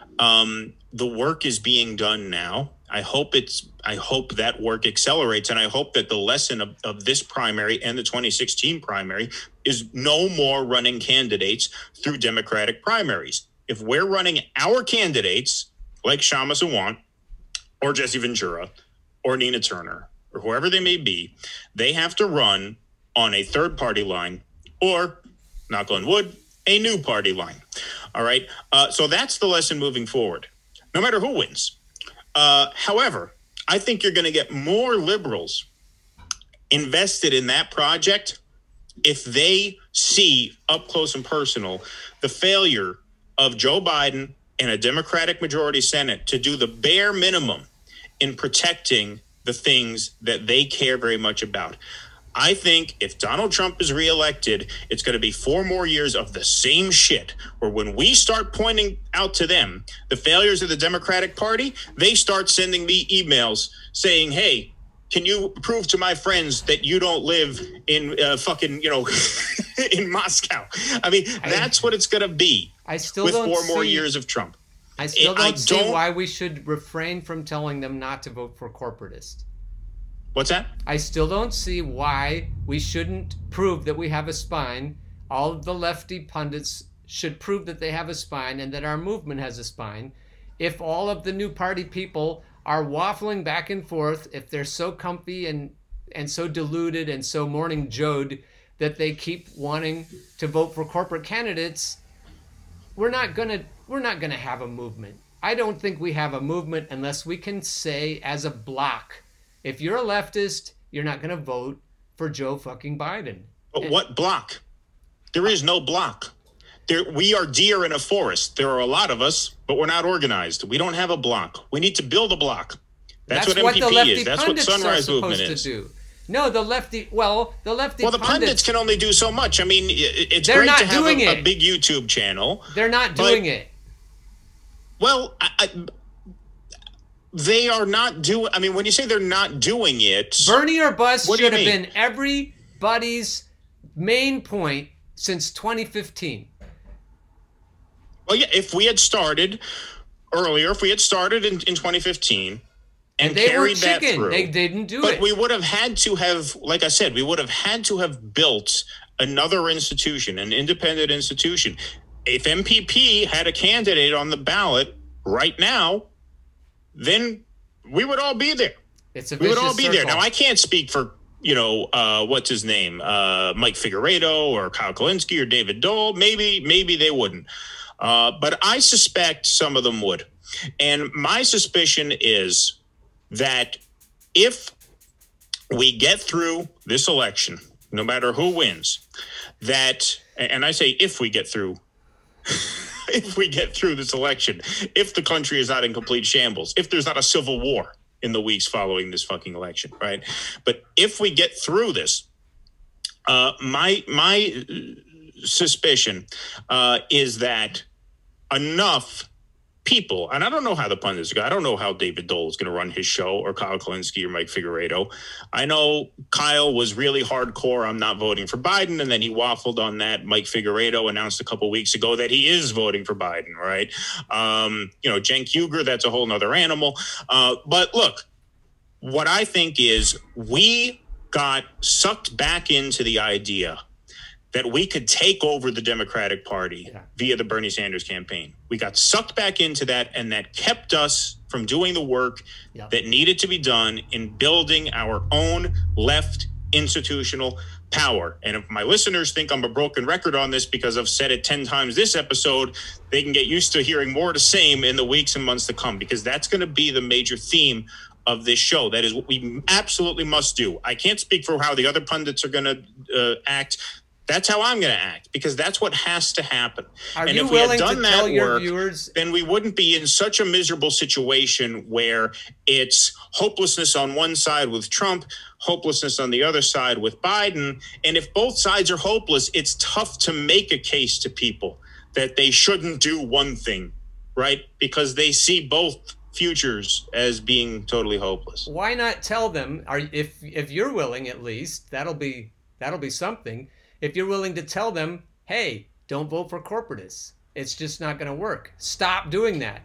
um, the work is being done now. I hope it's. I hope that work accelerates, and I hope that the lesson of, of this primary and the twenty sixteen primary is no more running candidates through Democratic primaries. If we're running our candidates like Kshama Sawant or Jesse Ventura or Nina Turner or whoever they may be, they have to run on a third party line or, knock on wood, a new party line. All right. Uh, so that's the lesson moving forward, no matter who wins. Uh, however, I think you're going to get more liberals invested in that project if they see up close and personal the failure of Joe Biden and a Democratic majority Senate to do the bare minimum in protecting the things that they care very much about. I think if Donald Trump is reelected, it's going to be four more years of the same shit, where when we start pointing out to them the failures of the Democratic Party, they start sending me emails saying, hey, can you prove to my friends that you don't live in uh, fucking, you know, in Moscow? I mean, that's what it's going to be I still with don't four more see- years of Trump. I still I don't see don't- why we should refrain from telling them not to vote for corporatists. What's that? I still don't see why we shouldn't prove that we have a spine. All of the lefty pundits should prove that they have a spine and that our movement has a spine. If all of the new party people are waffling back and forth, if they're so comfy and, and so deluded and so morning Joed that they keep wanting to vote for corporate candidates, we're not gonna we're not gonna have a movement. I don't think we have a movement unless we can say as a block, if you're a leftist, you're not going to vote for Joe fucking Biden. But what block? There is no block. There, we are deer in a forest. There are a lot of us, but we're not organized. We don't have a block. We need to build a block. That's, what M P the P lefty is. That's what pundits are Sunrise supposed Movement to is. do. No, the lefty. Well, the lefty. Well, the pundits, pundits can only do so much. I mean, it- it's They're great not to have doing a, a it. big YouTube channel. They're not but- doing it. Well, I, I, they are not doing. I mean, when you say they're not doing it, Bernie or bust What do you should have mean? been everybody's main point since twenty fifteen. well, yeah, if we had started earlier, if we had started in, in twenty fifteen and, and they carried were that chicken. through, They didn't do but it. we would have had to have, like I said, we would have had to have built another institution, an independent institution. If M P P had a candidate on the ballot right now, then we would all be there. It's a we would vicious all be circle. there. Now, I can't speak for, you know, uh, what's his name, uh, Mike Figueredo or Kyle Kalinske or David Dole. Maybe, maybe they wouldn't. Uh, but I suspect some of them would. And my suspicion is that if we get through this election, no matter who wins, that, and I say if we get through, if we get through this election, if the country is not in complete shambles, if there's not a civil war in the weeks following this fucking election, right? But if we get through this, uh, my my suspicion uh, is that enough people, and I don't know how the pundits go. I don't know how David Dole is going to run his show, or Kyle Kalinske or Mike Figueredo. I know Kyle was really hardcore, I'm not voting for Biden, and then he waffled on that. Mike Figueredo announced a couple weeks ago that he is voting for Biden, right? Um, you know, Cenk Uygur, that's a whole nother animal. Uh, but look, what I think is we got sucked back into the idea that we could take over the Democratic Party yeah. via the Bernie Sanders campaign. We got sucked back into that, and that kept us from doing the work yeah. that needed to be done in building our own left institutional power. And if my listeners think I'm a broken record on this because I've said it ten times this episode, they can get used to hearing more of the same in the weeks and months to come, because that's going to be the major theme of this show. That is what we absolutely must do. I can't speak for how the other pundits are going to uh, act. That's how I'm going to act, because that's what has to happen. Are and you if we willing had done to that tell your work, viewers? Then we wouldn't be in such a miserable situation where it's hopelessness on one side with Trump, hopelessness on the other side with Biden. And if both sides are hopeless, it's tough to make a case to people that they shouldn't do one thing, right? Because they see both futures as being totally hopeless. Why not tell them, are if if you're willing, at least, that'll be that'll be something. If you're willing to tell them, hey, don't vote for corporatists. It's just not going to work. Stop doing that.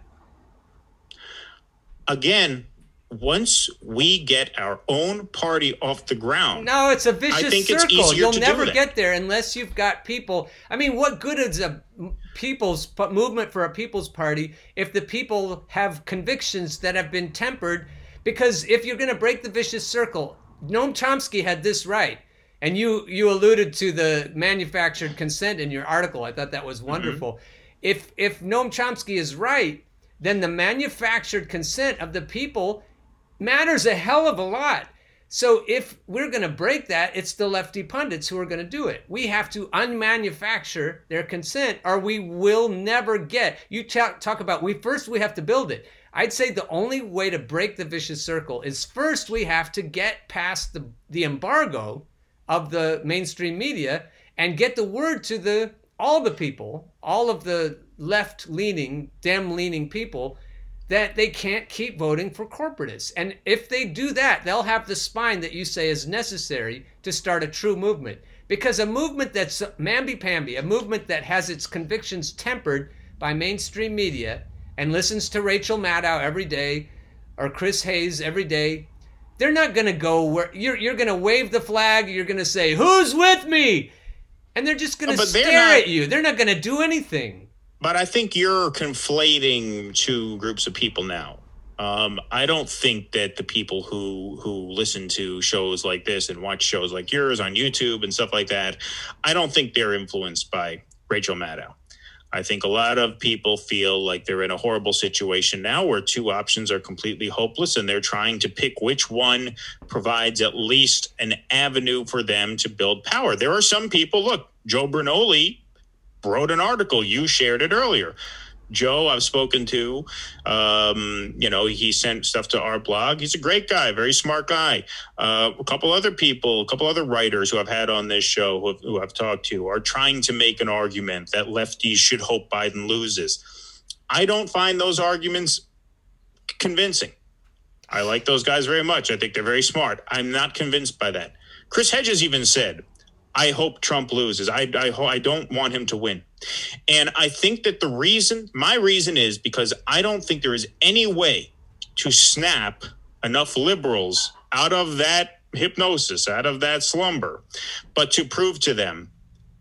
Again, once we get our own party off the ground. No, it's a vicious I think circle. It's easier You'll to never do that. get there unless you've got people. I mean, what good is a people's movement for a people's party if the people have convictions that have been tempered? Because if you're going to break the vicious circle, Noam Chomsky had this right. And you you alluded to the manufactured consent in your article. I thought that was wonderful. Mm-hmm. If if Noam Chomsky is right, then the manufactured consent of the people matters a hell of a lot. So if we're going to break that, it's the lefty pundits who are going to do it. We have to unmanufacture their consent, or we will never get. You talk, talk about we first we have to build it. I'd say the only way to break the vicious circle is first we have to get past the the embargo of the mainstream media and get the word to the all the people, all of the left-leaning, Dem-leaning people, that they can't keep voting for corporatists. And if they do that, they'll have the spine that you say is necessary to start a true movement. Because a movement that's mamby-pamby, a movement that has its convictions tempered by mainstream media and listens to Rachel Maddow every day or Chris Hayes every day, they're not going to go where you're you're going to wave the flag. You're going to say, who's with me? And they're just going to no, stare not, at you. They're not going to do anything. But I think you're conflating two groups of people now. Um, I don't think that the people who who listen to shows like this and watch shows like yours on YouTube and stuff like that, I don't think they're influenced by Rachel Maddow. I think a lot of people feel like they're in a horrible situation now where two options are completely hopeless, and they're trying to pick which one provides at least an avenue for them to build power. There are some people, look, Joe Bernoli wrote an article. You shared it earlier. Joe, I've spoken to, um, you know, he sent stuff to our blog. He's a great guy, very smart guy. Uh, a couple other people, a couple other writers who I've had on this show who, who I've talked to are trying to make an argument that lefties should hope Biden loses. I don't find those arguments convincing. I like those guys very much. I think they're very smart. I'm not convinced by that. Chris Hedges even said, I hope Trump loses. I, I, I don't want him to win. And I think that the reason, my reason is because I don't think there is any way to snap enough liberals out of that hypnosis, out of that slumber, but to prove to them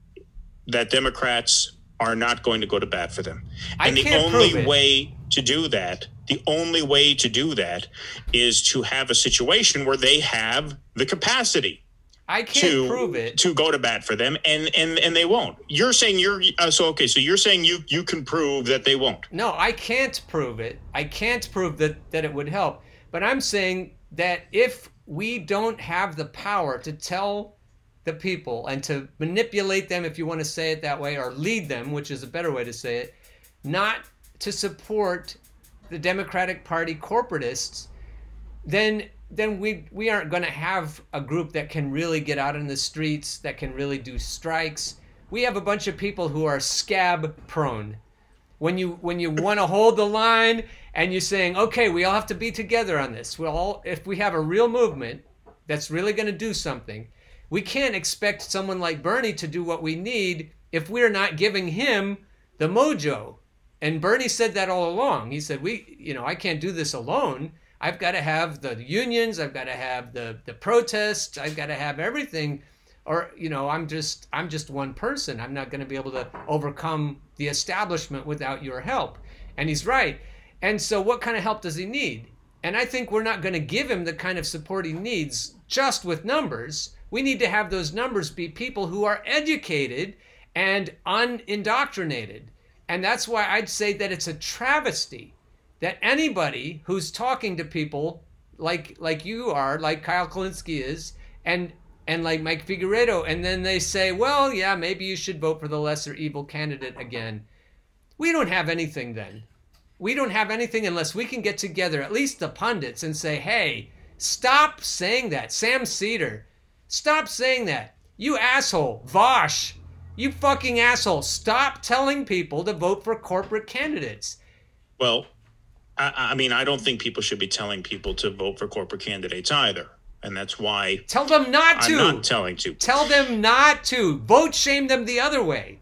that Democrats are not going to go to bat for them. I And the can't only prove it. way to do that, the only way to do that is to have a situation where they have the capacity I can't to prove it. to go to bat for them, and and and they won't. You're saying you're uh, so okay. So you're saying you you can prove that they won't. No, I can't prove it. I can't prove that that it would help. But I'm saying that if we don't have the power to tell the people and to manipulate them, if you want to say it that way, or lead them, which is a better way to say it, not to support the Democratic Party corporatists, then then we we aren't going to have a group that can really get out in the streets, that can really do strikes. We have a bunch of people who are scab prone. When you when you want to hold the line and you're saying, okay, we all have to be together on this. We'll all, if we have a real movement that's really going to do something, we can't expect someone like Bernie to do what we need if we're not giving him the mojo. And Bernie said that all along. He said, we, you know, I can't do this alone. I've got to have the unions. I've got to have the, the protests. I've got to have everything. Or, you know, I'm just I'm just one person. I'm not going to be able to overcome the establishment without your help. And he's right. And so what kind of help does he need? And I think we're not going to give him the kind of support he needs just with numbers. We need to have those numbers be people who are educated and unindoctrinated. And that's why I'd say that it's a travesty that anybody who's talking to people like like you are, like Kyle Kulinski is, and and like Mike Figueredo, and then they say, well, yeah, maybe you should vote for the lesser evil candidate again. We don't have anything then. We don't have anything unless we can get together, at least the pundits, and say, hey, stop saying that. Sam Cedar, stop saying that. You asshole. Vosh, you fucking asshole. Stop telling people to vote for corporate candidates. Well, I, I mean, I don't think people should be telling people to vote for corporate candidates either. And that's why tell them not to. I'm not telling to. Tell them not to. Vote shame them the other way.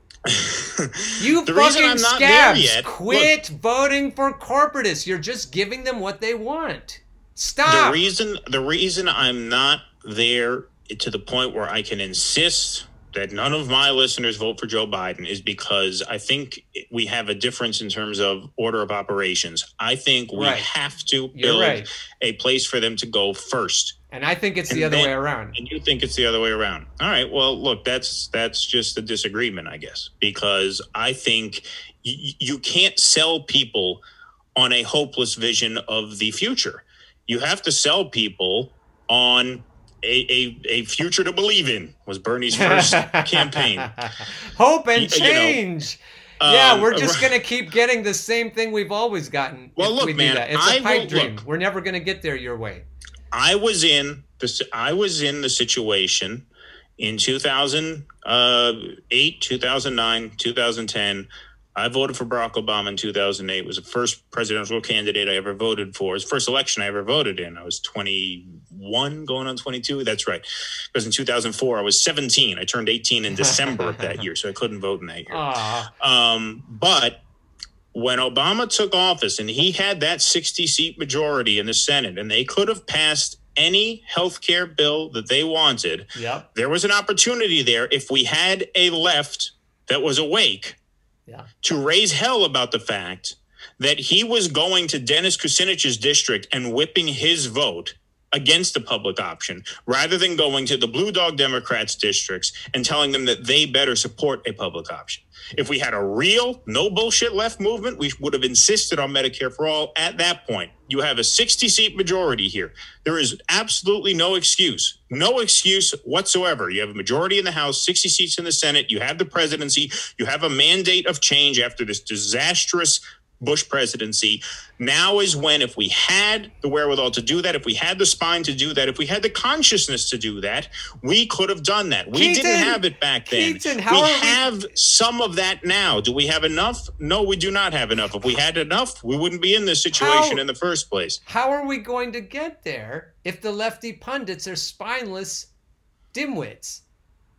You the fucking scabs. Yet, quit look, voting for corporatists. You're just giving them what they want. Stop. The reason the reason I'm not there to the point where I can insist that none of my listeners vote for Joe Biden is because I think we have a difference in terms of order of operations. I think we right. have to build right. a place for them to go first. And I think it's and the other then, way around. And you think it's the other way around. All right. Well, look, that's that's just a disagreement, I guess, because I think y- you can't sell people on a hopeless vision of the future. You have to sell people on A, a, a future to believe in was Bernie's first campaign. Hope and change. You know, yeah, um, we're just right. going to keep getting the same thing we've always gotten. Well, if look, we do man, that. It's a I pipe will, dream. look, we're never going to get there your way. I was in the I was in the situation in two thousand eight, two thousand nine, two thousand ten. I voted for Barack Obama in two thousand eight. It was the first presidential candidate I ever voted for. It was the first election I ever voted in. I was twenty-one going on twenty-two. That's right. Because in two thousand four, I was seventeen. I turned eighteen in December of that year, so I couldn't vote in that year. Um, but when Obama took office and he had that sixty-seat majority in the Senate, and they could have passed any health care bill that they wanted, yep. there was an opportunity there if we had a left that was awake yeah. to raise hell about the fact that he was going to Dennis Kucinich's district and whipping his vote against the public option rather than going to the Blue Dog Democrats districts and telling them that they better support a public option. If we had a real no bullshit left movement, we would have insisted on Medicare for all at that point. You have a sixty-seat majority here. There is absolutely no excuse, no excuse whatsoever. You have a majority in the House, sixty seats in the Senate. You have the presidency. You have a mandate of change after this disastrous Bush presidency. Now is when, if we had the wherewithal to do that, if we had the spine to do that, if we had the consciousness to do that, we could have done that. We Keaton, didn't have it back then. Keaton, we how have we... some of that now. Do we have enough? No, we do not have enough. If we had enough, we wouldn't be in this situation how, in the first place. How are we going to get there if the lefty pundits are spineless dimwits?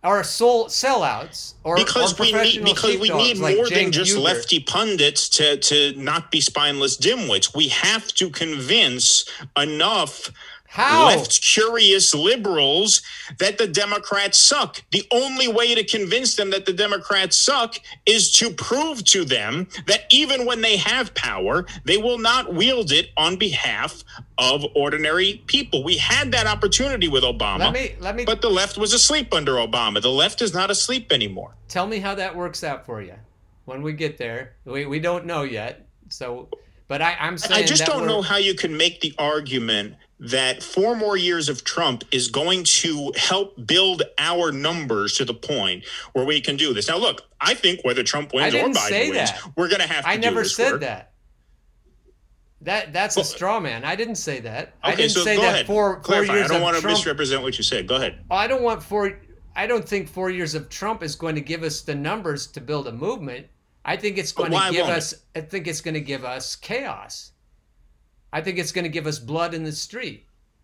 are soul sellouts or because or we need because we need like more Cenk than just Uygur. lefty pundits to to not be spineless dimwits. We have to convince enough How? left curious liberals that the Democrats suck. The only way to convince them that the Democrats suck is to prove to them that even when they have power, they will not wield it on behalf of ordinary people. We had that opportunity with Obama, Let me let me but the left was asleep under Obama. The left is not asleep anymore. tell me how that works out for you when we get there. We we don't know yet. So, but I I'm saying I just that don't we're- know how you can make the argument that four more years of Trump is going to help build our numbers to the point where we can do this. Now, look, I think whether Trump wins I or didn't Biden say wins, that. we're going to have to I do never this said work. that. That that's Well, a straw man. I didn't say that. I Okay, didn't so say go that ahead. four four Clarify. years I don't of want to Trump. misrepresent what you said. Go ahead. I don't want four. I don't think four years of Trump is going to give us the numbers to build a movement. I think it's going But why to give won't us. I think it's going to give us chaos. I think it's going to give us blood in the street.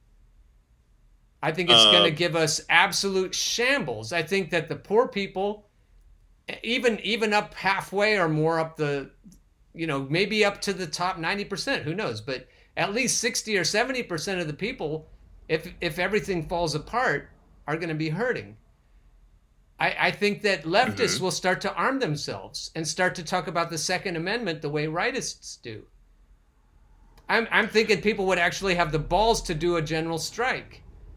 I think it's Uh, going to give us absolute shambles. I think that the poor people, even even up halfway or more up the, you know, maybe up to the top ninety percent, who knows, but at least sixty or seventy percent of the people, if if everything falls apart, are going to be hurting. I, I think that leftists Mm-hmm. will start to arm themselves and start to talk about the Second Amendment the way rightists do. I'm I'm thinking people would actually have the balls to do a general strike.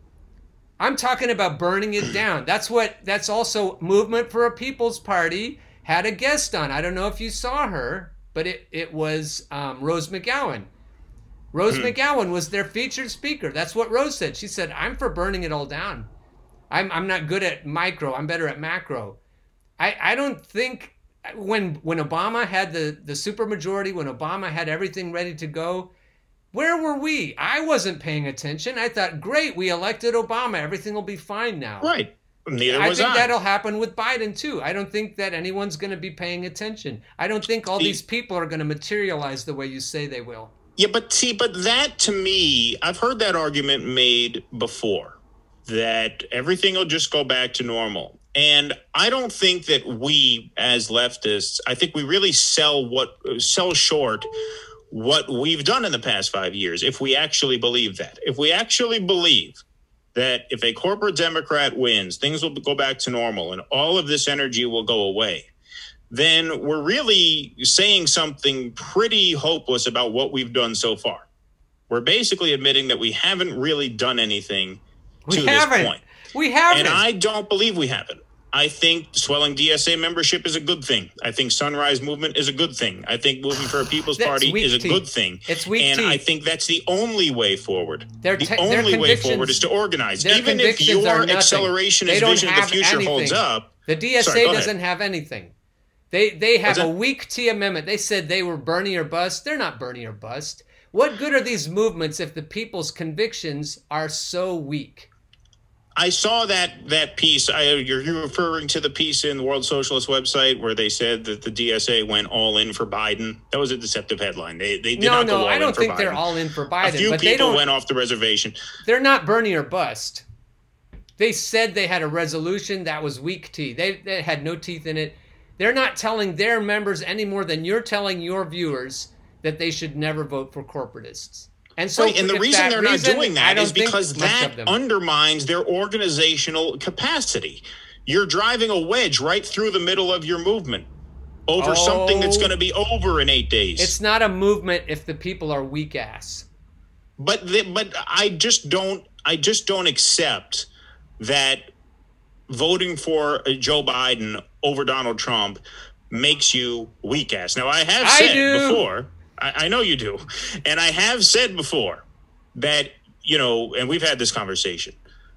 I'm talking about burning it down. That's what, that's also Movement for a People's Party had a guest on. I don't know if you saw her, but it, it was um, Rose McGowan. Rose Hmm. McGowan was their featured speaker. That's what Rose said. She said, I'm for burning it all down. I'm, I'm not good at micro. I'm better at macro. I, I don't think when, when Obama had the, the supermajority, when Obama had everything ready to go, where were we? I wasn't paying attention. I thought, great, we elected Obama. Everything will be fine now. Right. Neither I was think I. that'll happen with Biden, too. I don't think that anyone's going to be paying attention. I don't think all See- these people are going to materialize the way you say they will. Yeah, but see, but that to me, I've heard that argument made before, that everything will just go back to normal. And I don't think that we as leftists, I think we really sell what sell short what we've done in the past five years, if we actually believe that. If we actually believe that if a corporate Democrat wins, things will go back to normal and all of this energy will go away, then we're really saying something pretty hopeless about what we've done so far. We're basically admitting that we haven't really done anything We to haven't. this point. We haven't. And I don't believe we haven't. I think swelling D S A membership is a good thing. I think Sunrise Movement is a good thing. I think Moving for a People's That's Party weak is a teeth. good thing. It's weak And teeth. I think that's the only way forward. Their the te- their only way convictions- forward is to organize. their Even if convictions are your nothing. accelerationist They don't vision of the have future holds anything. up. The D S A Sorry, go ahead. doesn't have anything. They they have What's a that? weak T amendment. They said they were Bernie or bust. They're not Bernie or bust. What good are these movements if the people's convictions are so weak? I saw that that piece. I, you're, you're referring to the piece in the World Socialist website where they said that the D S A went all in for Biden. That was a deceptive headline. They they did No, not go no, all I in don't for think Biden. they're all in for A Biden, few but they people don't. went off the reservation. They're not Bernie or bust. They said they had a resolution that was weak tea. They, they had no teeth in it. They're not telling their members any more than you're telling your viewers that they should never vote for corporatists. And so, Right, and the if reason that they're reason, not doing I that don't is think because much that of them. undermines their organizational capacity. You're driving a wedge right through the middle of your movement over something that's Oh. going to be over in eight days. It's not a movement if the people are weak ass. But the, but I just don't I just don't accept that voting for Joe Biden over Donald Trump makes you weak ass. Now I have I said do. before, I, I know you do, and I have said before that, you know, and we've had this conversation,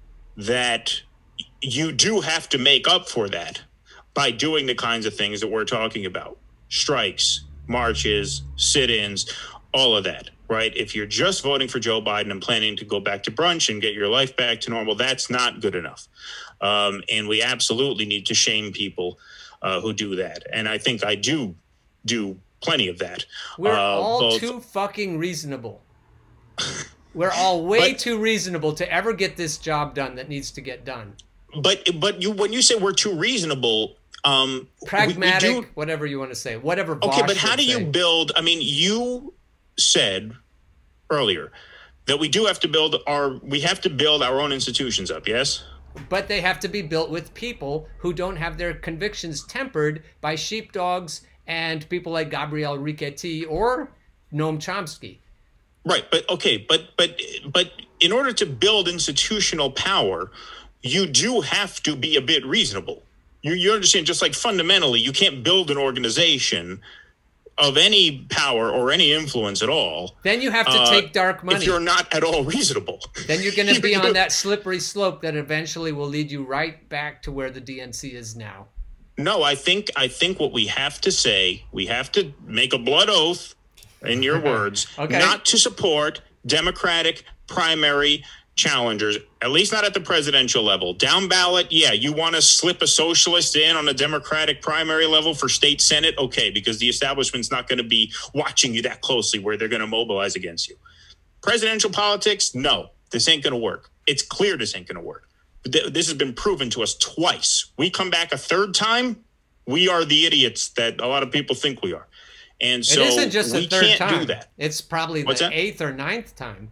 that you do have to make up for that by doing the kinds of things that we're talking about. Strikes, marches, sit-ins, all of that, right? If you're just voting for Joe Biden and planning to go back to brunch and get your life back to normal, that's not good enough. Um, and we absolutely need to shame people uh, who do that. And I think I do do plenty of that. We're Uh, all both- too fucking reasonable. We're all way But- too reasonable to ever get this job done that needs to get done. but but you when you say we're too reasonable, um, pragmatic, we, we do, whatever you want to say, whatever. Okay, Vosh but how do say. you build? I mean, you said earlier that we do have to build our we have to build our own institutions up. Yes. But they have to be built with people who don't have their convictions tempered by sheepdogs and people like Gabrielle Richetti or Noam Chomsky. Right, but okay, but but but in order to build institutional power, you do have to be a bit reasonable. You you understand? Just like fundamentally, you can't build an organization of any power or any influence at all. Then you have to uh, take dark money. If you're not at all reasonable. Then you're going to be on that slippery slope that eventually will lead you right back to where the D N C is now. No, I think I think what we have to say, we have to make a blood oath, in your words, okay. not to support Democratic primary challengers, at least not at the presidential level. Down ballot, yeah, you want to slip a socialist in on a Democratic primary level for state Senate? Okay, because the establishment's not going to be watching you that closely where they're going to mobilize against you. Presidential politics, no, this ain't going to work. It's clear this ain't going to work. This has been proven to us twice. We come back a third time, we are the idiots that a lot of people think we are. And so it isn't just we a third can't time. do that. It's probably What's the that? eighth or ninth time.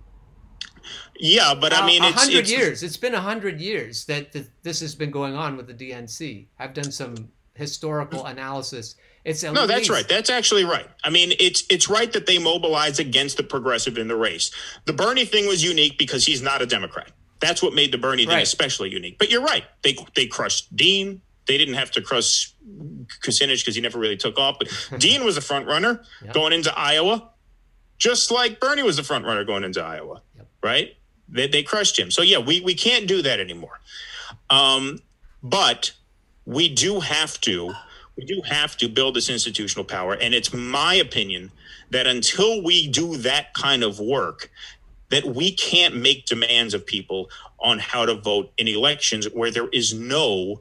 Yeah, but I mean, a it's hundred it's, years. It's been a hundred years that th- this has been going on with the D N C. I've done some historical analysis. It's at no, that's least- right. That's actually right. I mean, it's it's right that they mobilize against the progressive in the race. The Bernie thing was unique because he's not a Democrat. That's what made the Bernie thing Right. especially unique. But you're right. They they crushed Dean. They didn't have to crush Kucinich because he never really took off. But Dean was a front runner Yep. going into Iowa, just like Bernie was a front runner going into Iowa. Yep. Right? They they crushed him. So yeah, we we can't do that anymore. Um, but we do have to. We do have to build this institutional power. And it's my opinion that until we do that kind of work, that we can't make demands of people on how to vote in elections where there is no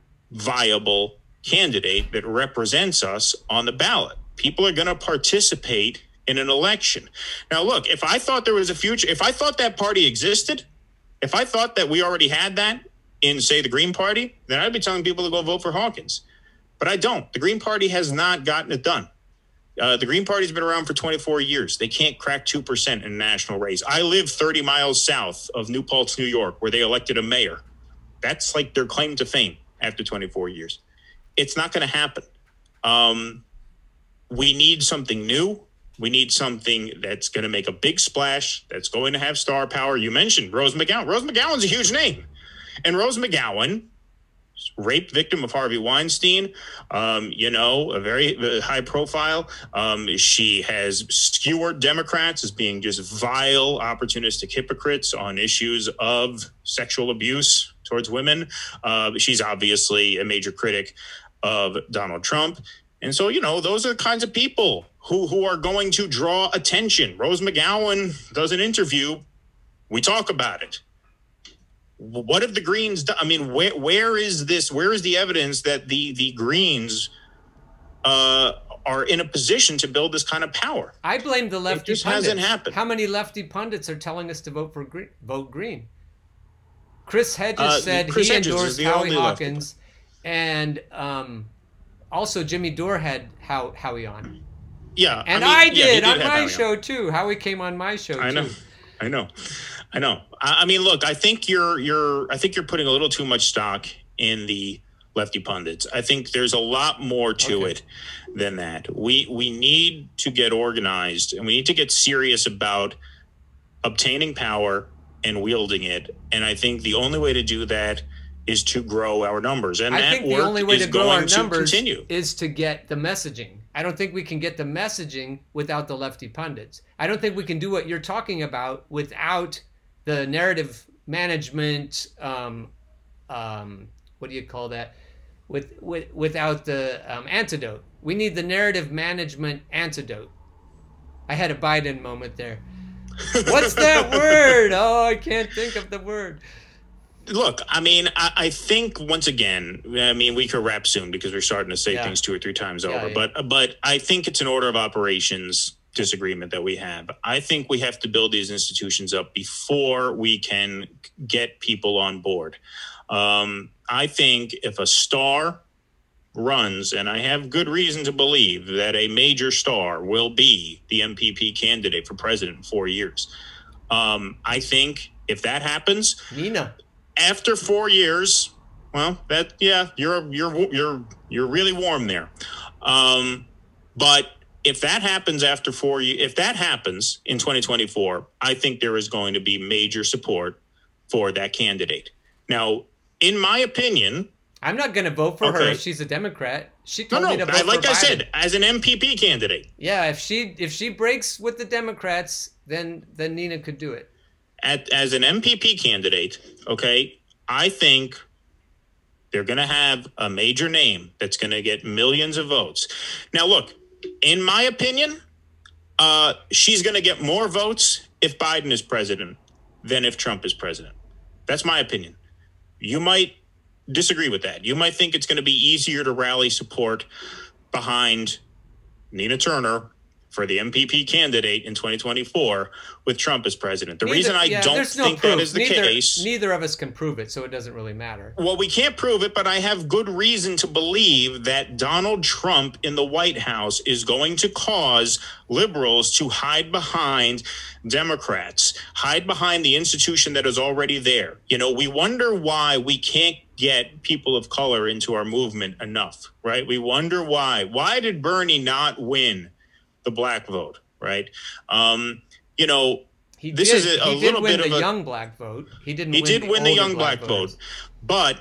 viable candidate that represents us on the ballot. People are going to participate in an election. Now, look, if I thought there was a future, if I thought that party existed, if I thought that we already had that in, say, the Green Party, then I'd be telling people to go vote for Hawkins. But I don't. The Green Party has not gotten it done. Uh, the Green Party's been around for twenty-four years. They can't crack two percent in a national race. I live thirty miles south of New Paltz, New York, where they elected a mayor. That's like their claim to fame after twenty-four years. It's not going to happen. Um, we need something new. We need something that's going to make a big splash, that's going to have star power. You mentioned Rose McGowan. Rose McGowan's a huge name. And Rose McGowan, rape victim of Harvey Weinstein, um, you know, a very uh, high profile. Um, she has skewered Democrats as being just vile, opportunistic hypocrites on issues of sexual abuse towards women. Uh, she's obviously a major critic of Donald Trump. And so, you know, those are the kinds of people who, who are going to draw attention. Rose McGowan does an interview. We talk about it. What have the Greens done? I mean, where where is this? Where is the evidence that the the Greens uh, are in a position to build this kind of power? I blame the lefty It just pundits. hasn't happened. How many lefty pundits are telling us to vote for green, vote green? Chris Hedges Uh, said Chris he Hedges is endorsed the Howie only lefty. Hawkins, and um, also Jimmy Dore had How, Howie on, Yeah, and I, I, mean, yeah, he did on have my Howie on. show too. Howie came on my show I know, too. I know, I know. I, I mean, look, I think you're you're I think you're putting a little too much stock in the lefty pundits. I think there's a lot more to Okay. it than that. We we need to get organized, and we need to get serious about obtaining power and wielding it. And I think the only way to do that is to grow our numbers. And I that think the work only way is to grow our going to numbers continue. is to get the messaging. I don't think we can get the messaging without the lefty pundits. I don't think we can do what you're talking about without the narrative management. Um, um, what do you call that? With, with without the um, antidote. We need the narrative management antidote. I had a Biden moment there. What's that word? Oh, I can't think of the word. Look, I mean, I, I think once again, I mean, we could wrap soon because we're starting to say Yeah. things two or three times Yeah, over. yeah. But but I think it's an order of operations disagreement that we have. I think we have to build these institutions up before we can get people on board. Um, I think if a star runs, and I have good reason to believe that a major star will be the M P P candidate for president in four years. Um, I think if that happens, Nina, after four years, well, that yeah, you're you're you're you're really warm there. Um, but if that happens after four years, if that happens in twenty twenty-four, I think there is going to be major support for that candidate. Now, in my opinion, I'm not going to vote for okay. her if she's a Democrat. She No, told no, me to vote like for I Biden. said, as an M P P candidate. Yeah, if she if she breaks with the Democrats, then then Nina could do it. At, as an M P P candidate, okay, I think they're going to have a major name that's going to get millions of votes. Now, look, in my opinion, uh, she's going to get more votes if Biden is president than if Trump is president. That's my opinion. You might disagree with that. You might think it's going to be easier to rally support behind Nina Turner for the M P P candidate in twenty twenty-four with Trump as president. The Neither, reason I yeah, don't there's no think proof. that is the neither, case. Neither of us can prove it, so it doesn't really matter. Well, we can't prove it, but I have good reason to believe that Donald Trump in the White House is going to cause liberals to hide behind Democrats, hide behind the institution that is already there. You know, we wonder why we can't get people of color into our movement enough, right? We wonder why. Why did Bernie not win the black vote, right? Um, you know, he this did, is a, a he little did win bit the of a young black vote. He didn't. He win did the win the older young black, black vote, but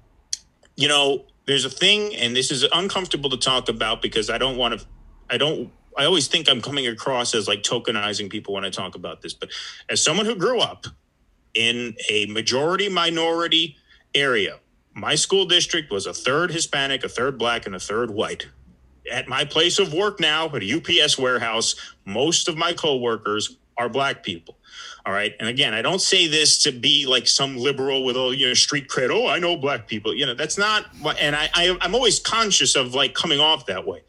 you know, there's a thing, and this is uncomfortable to talk about because I don't want to. I don't. I always think I'm coming across as like tokenizing people when I talk about this, but as someone who grew up in a majority minority area, my school district was a third Hispanic, a third black, and a third white. At my place of work now, at a U P S warehouse, most of my coworkers are black people. All right. And again, I don't say this to be like some liberal with all, you know, street cred. Oh, I know black people. You know, that's not. And I, I, I'm always conscious of like coming off that way.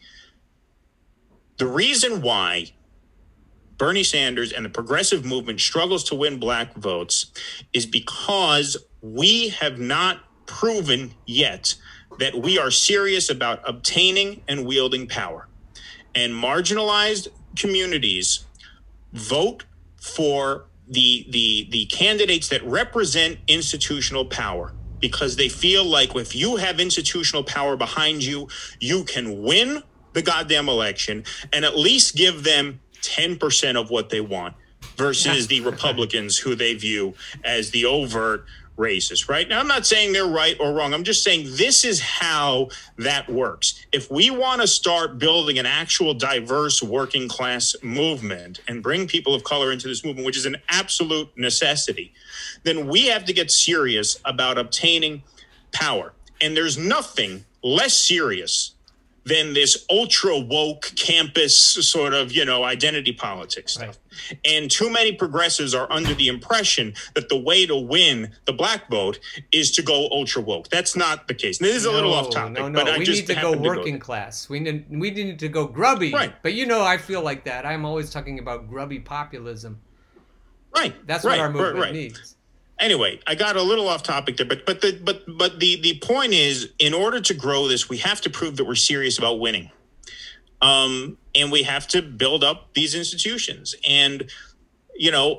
The reason why Bernie Sanders and the progressive movement struggles to win black votes is because we have not proven yet that we are serious about obtaining and wielding power. And marginalized communities vote for the, the, the candidates that represent institutional power because they feel like if you have institutional power behind you, you can win the goddamn election and at least give them ten percent of what they want versus the Republicans who they view as the overt racist, right? Now, I'm not saying they're right or wrong. I'm just saying this is how that works. If we want to start building an actual diverse working class movement and bring people of color into this movement, which is an absolute necessity, then we have to get serious about obtaining power. And there's nothing less serious than this ultra woke campus sort of, you know, identity politics stuff. Right. And too many progressives are under the impression that the way to win the black vote is to go ultra woke. That's not the case. And this is no, a little off topic. No, no, but I we just need to go to working go class. We need, we need to go grubby. Right. But you know, I feel like that. I'm always talking about grubby populism. Right. That's right, what our movement right, right. needs. Anyway, I got a little off topic there, but but the but but the the point is, in order to grow this, we have to prove that we're serious about winning. Um, and we have to build up these institutions. And, you know,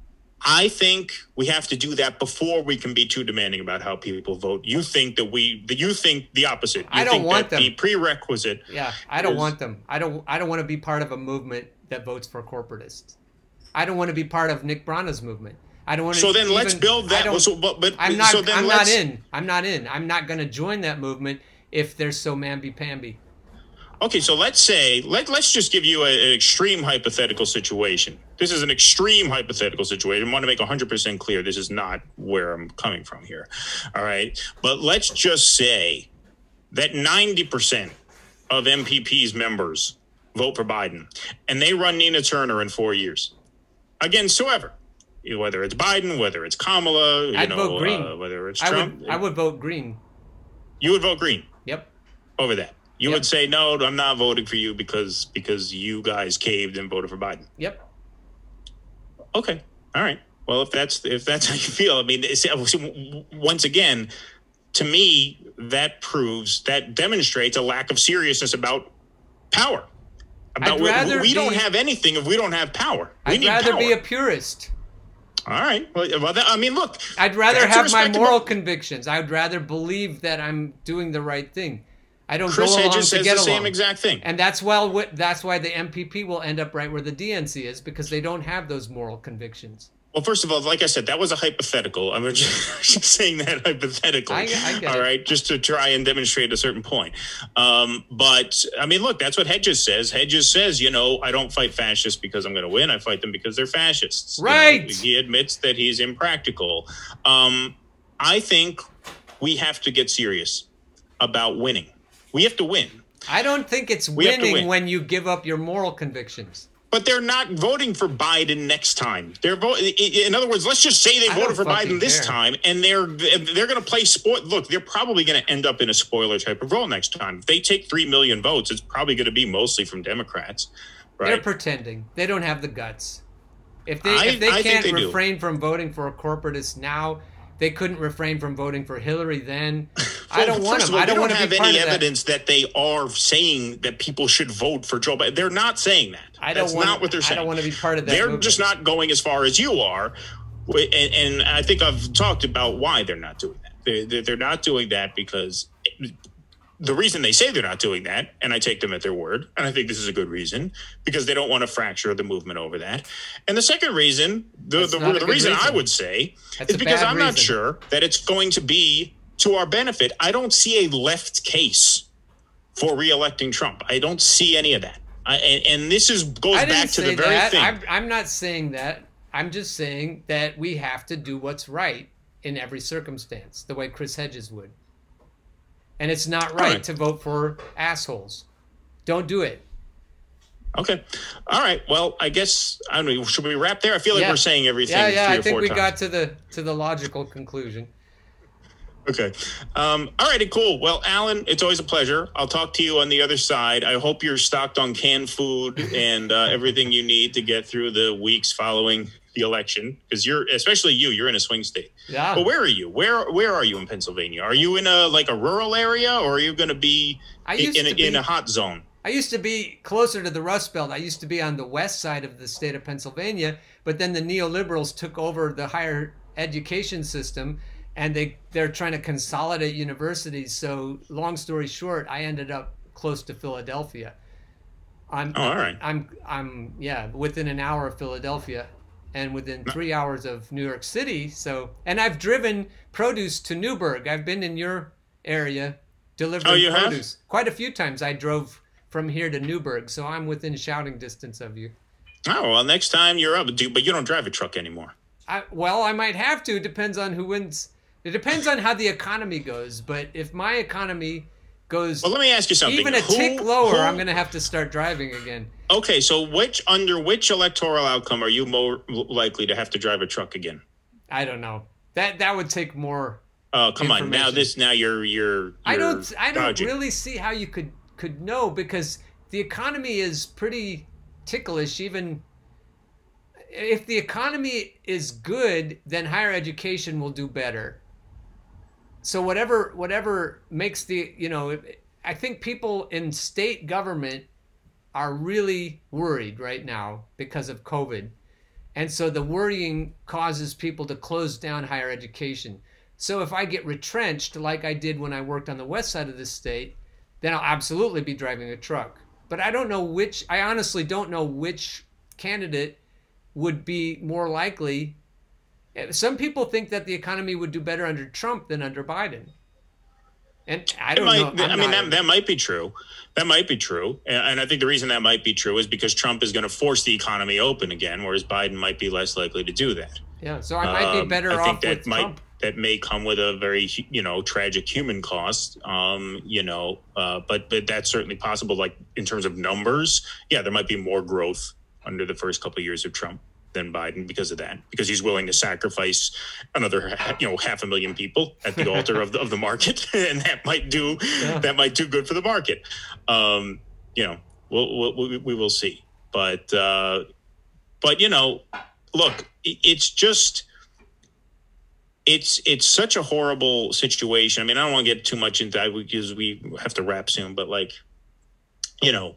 I think we have to do that before we can be too demanding about how people vote. You think that we, that you think the opposite. You I don't think want that them. The prerequisite. Yeah, I don't is, want them. I don't. I don't want to be part of a movement that votes for corporatists. I don't want to be part of Nick Brana's movement. I don't want to. So then even, let's build that. Well, so, but, but I'm not. So then I'm let's, not in. I'm not in. I'm not going to join that movement if they're so mamby-pamby. Okay, so let's say, let, let's just give you a, an extreme hypothetical situation. This is an extreme hypothetical situation. I want to make one hundred percent clear this is not where I'm coming from here. All right? But let's just say that ninety percent of M P P's members vote for Biden, and they run Nina Turner in four years against whoever. Whether it's Biden, whether it's Kamala, you I'd know, vote Green. Uh, whether it's I Trump. would, I would vote Green. You would vote Green? Yep. Over that. You yep. would say, no, I'm not voting for you because because you guys caved and voted for Biden. Yep. Okay. All right. Well, if that's if that's how you feel, I mean, it's, once again, to me, that proves that demonstrates a lack of seriousness about power. About I'd rather we, we be, don't have anything if we don't have power. We I'd need rather power. be a purist. All right. Well, well that, I mean, look. I'd rather have my moral convictions. I'd rather believe that I'm doing the right thing. I don't Chris go along Hedges to says get the along. same exact thing. And that's well. That's why the M P P will end up right where the D N C is, because they don't have those moral convictions. Well, first of all, like I said, that was a hypothetical. I'm just, just saying that hypothetically. I, I get all it. right, just to try and demonstrate a certain point. Um, but I mean, look, that's what Hedges says. Hedges says, you know, I don't fight fascists because I'm going to win. I fight them because they're fascists. Right. You know, he admits that he's impractical. Um, I think we have to get serious about winning. We have to win. I don't think it's We have to winning win. when you give up your moral convictions. But they're not voting for Biden next time. They're voting. In other words, let's just say they I voted don't for fucking Biden this care. time, and they're they're going to play sport. Look, they're probably going to end up in a spoiler type of role next time. If they take three million votes, it's probably going to be mostly from Democrats, right? They're pretending. They don't have the guts. If they I- if they I think can't they do. refrain from voting for a corporatist now, they couldn't refrain from voting for Hillary then. I Well, don't want first them. of all, I don't we want don't to have be part any of that. evidence that. they are saying that people should vote for Joe Biden. They're not saying that. I don't That's want, not what they're saying. I don't want to be part of that. They're movement. just not going as far as you are, and, and I think I've talked about why they're not doing that. They're, they're not doing that because the reason they say they're not doing that, and I take them at their word, and I think this is a good reason, because they don't want to fracture the movement over that. And the second reason, the, That's the, not a the good reason, I reason. would say, That's is a because bad I'm not reason. sure that it's going to be to our benefit. I don't see a left case for reelecting Trump. I don't see any of that. I, and, and this is goes I didn't back to say the very that. thing. I'm, I'm not saying that. I'm just saying that we have to do what's right in every circumstance, the way Chris Hedges would. And it's not right, right. to vote for assholes. Don't do it. Okay. All right. Well, I guess I don't know. Should we wrap there? I feel like Yeah. we're saying everything. Yeah, yeah. three I or think four we times. got to the to the logical conclusion. Okay. Um, all righty, cool. Well, Alan, it's always a pleasure. I'll talk to you on the other side. I hope you're stocked on canned food and uh, everything you need to get through the weeks following the election, because you're, especially you, you're in a swing state. Yeah. But where are you? Where Where are you in Pennsylvania? Are you in a like a rural area, or are you going to be I in, used in, a, to be- in a hot zone? I used to be closer to the Rust Belt. I used to be on the west side of the state of Pennsylvania, but then the neoliberals took over the higher education system, and they they're trying to consolidate universities. So, long story short, I ended up close to Philadelphia. I'm Oh, all right. I'm I'm yeah, within an hour of Philadelphia, and within three hours of New York City. So, and I've driven produce to Newburgh. I've been in your area delivering Oh, you have? produce quite a few times. I drove from here to Newburgh, so I'm within shouting distance of you. Oh, well, next time you're up, dude, but you don't drive a truck anymore. I, well, I might have to. Depends on who wins. It depends on how the economy goes. But if my economy goes Well, let me ask you something. even a Who- tick lower, who- I'm going to have to start driving again. Okay, so which under which electoral outcome are you more likely to have to drive a truck again? I don't know. That that would take more. Oh, come on. Now Information. this now you're you're, you're I don't. I don't dodging. really see how you could could know, because the economy is pretty ticklish. Even if the economy is good, then higher education will do better. So whatever whatever makes the you know, I think people in state government are really worried right now because of COVID, and so the worrying causes people to close down higher education. So if I get retrenched like I did when I worked on the west side of the state, then I'll absolutely be driving a truck. But I don't know which, I honestly don't know which candidate would be more likely. Some people think that the economy would do better under Trump than under Biden. And I It don't might, know. I I'm mean, not- that, that might be true. That might be true. And, and I think the reason that might be true is because Trump is going to force the economy open again, whereas Biden might be less likely to do that. yeah, so I might be Um, better I think off that with might, Trump. That may come with a very, you know, tragic human cost, um, you know, uh, but, but that's certainly possible. Like in terms of numbers, yeah, there might be more growth under the first couple of years of Trump than Biden because of that, because he's willing to sacrifice another, you know, half a million people at the altar of the, of the market. And that might do, Yeah. that might do good for the market. Um, you know, we'll, we'll, we, we will see. But, uh, but, you know, look, it's just it's it's such a horrible situation. I mean, I don't want to get too much into that because we have to wrap soon, but like, you know,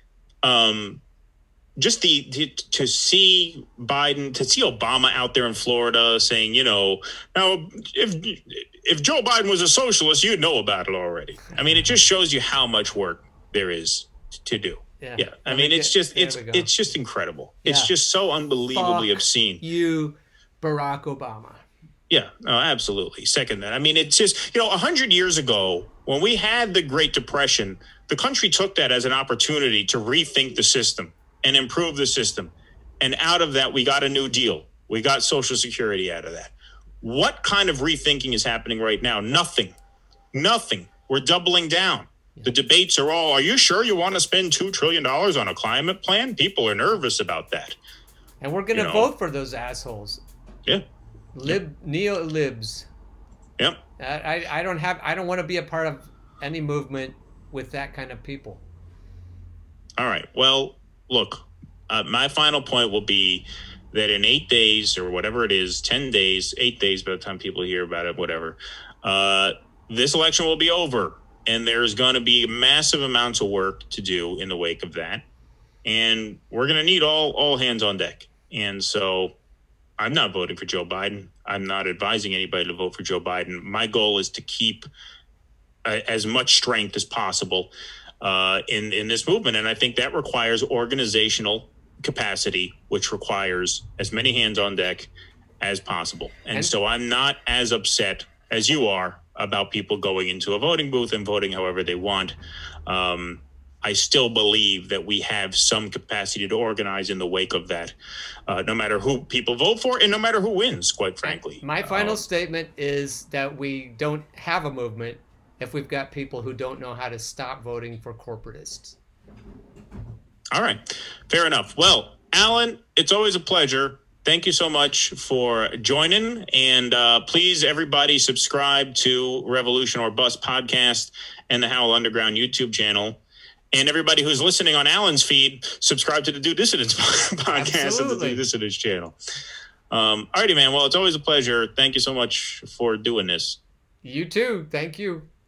um, just the to, to see Biden, to see Obama out there in Florida saying, you know, now if if Joe Biden was a socialist, you'd know about it already. I mean, it just shows you how much work there is to do. Yeah, yeah. I mean, it's just it's it's just incredible. Yeah. It's just so unbelievably Fuck obscene. You, Barack Obama. Yeah, no, absolutely. Second that. I mean, it's just, you know, a hundred years ago when we had the Great Depression, the country took that as an opportunity to rethink the system and improve the system. And out of that, we got a new deal. We got Social Security out of that. What kind of rethinking is happening right now? Nothing. Nothing. We're doubling down. Yeah. The debates are all, are you sure you want to spend two trillion dollars on a climate plan? People are nervous about that. And we're going to vote for those assholes. Yeah. Lib yep. neo libs. Yep. I, I don't have I don't want to be a part of any movement with that kind of people. All right. Well, look, uh, my final point will be that in eight days or whatever it is, ten days, eight days by the time people hear about it, whatever, uh, this election will be over. And there's going to be massive amounts of work to do in the wake of that. And we're going to need all all hands on deck. And so I'm not voting for Joe Biden. I'm not advising anybody to vote for Joe Biden. My goal is to keep uh, as much strength as possible uh, in, in this movement. And I think that requires organizational capacity, which requires as many hands on deck as possible. And, and so I'm not as upset as you are about people going into a voting booth and voting however they want. Um, I still believe that we have some capacity to organize in the wake of that, uh, no matter who people vote for and no matter who wins, quite frankly. My final um, statement is that we don't have a movement if we've got people who don't know how to stop voting for corporatists. All right. Fair enough. Well, Alan, it's always a pleasure. Thank you so much for joining. And uh, please, everybody, subscribe to Revolution or Bust podcast and the Howl Underground YouTube channel. And everybody who's listening on Alan's feed, subscribe to the Due Dissidence podcast Absolutely. and the Due Dissidence channel. Um, all righty, man. Well, it's always a pleasure. Thank you so much for doing this. You too. Thank you.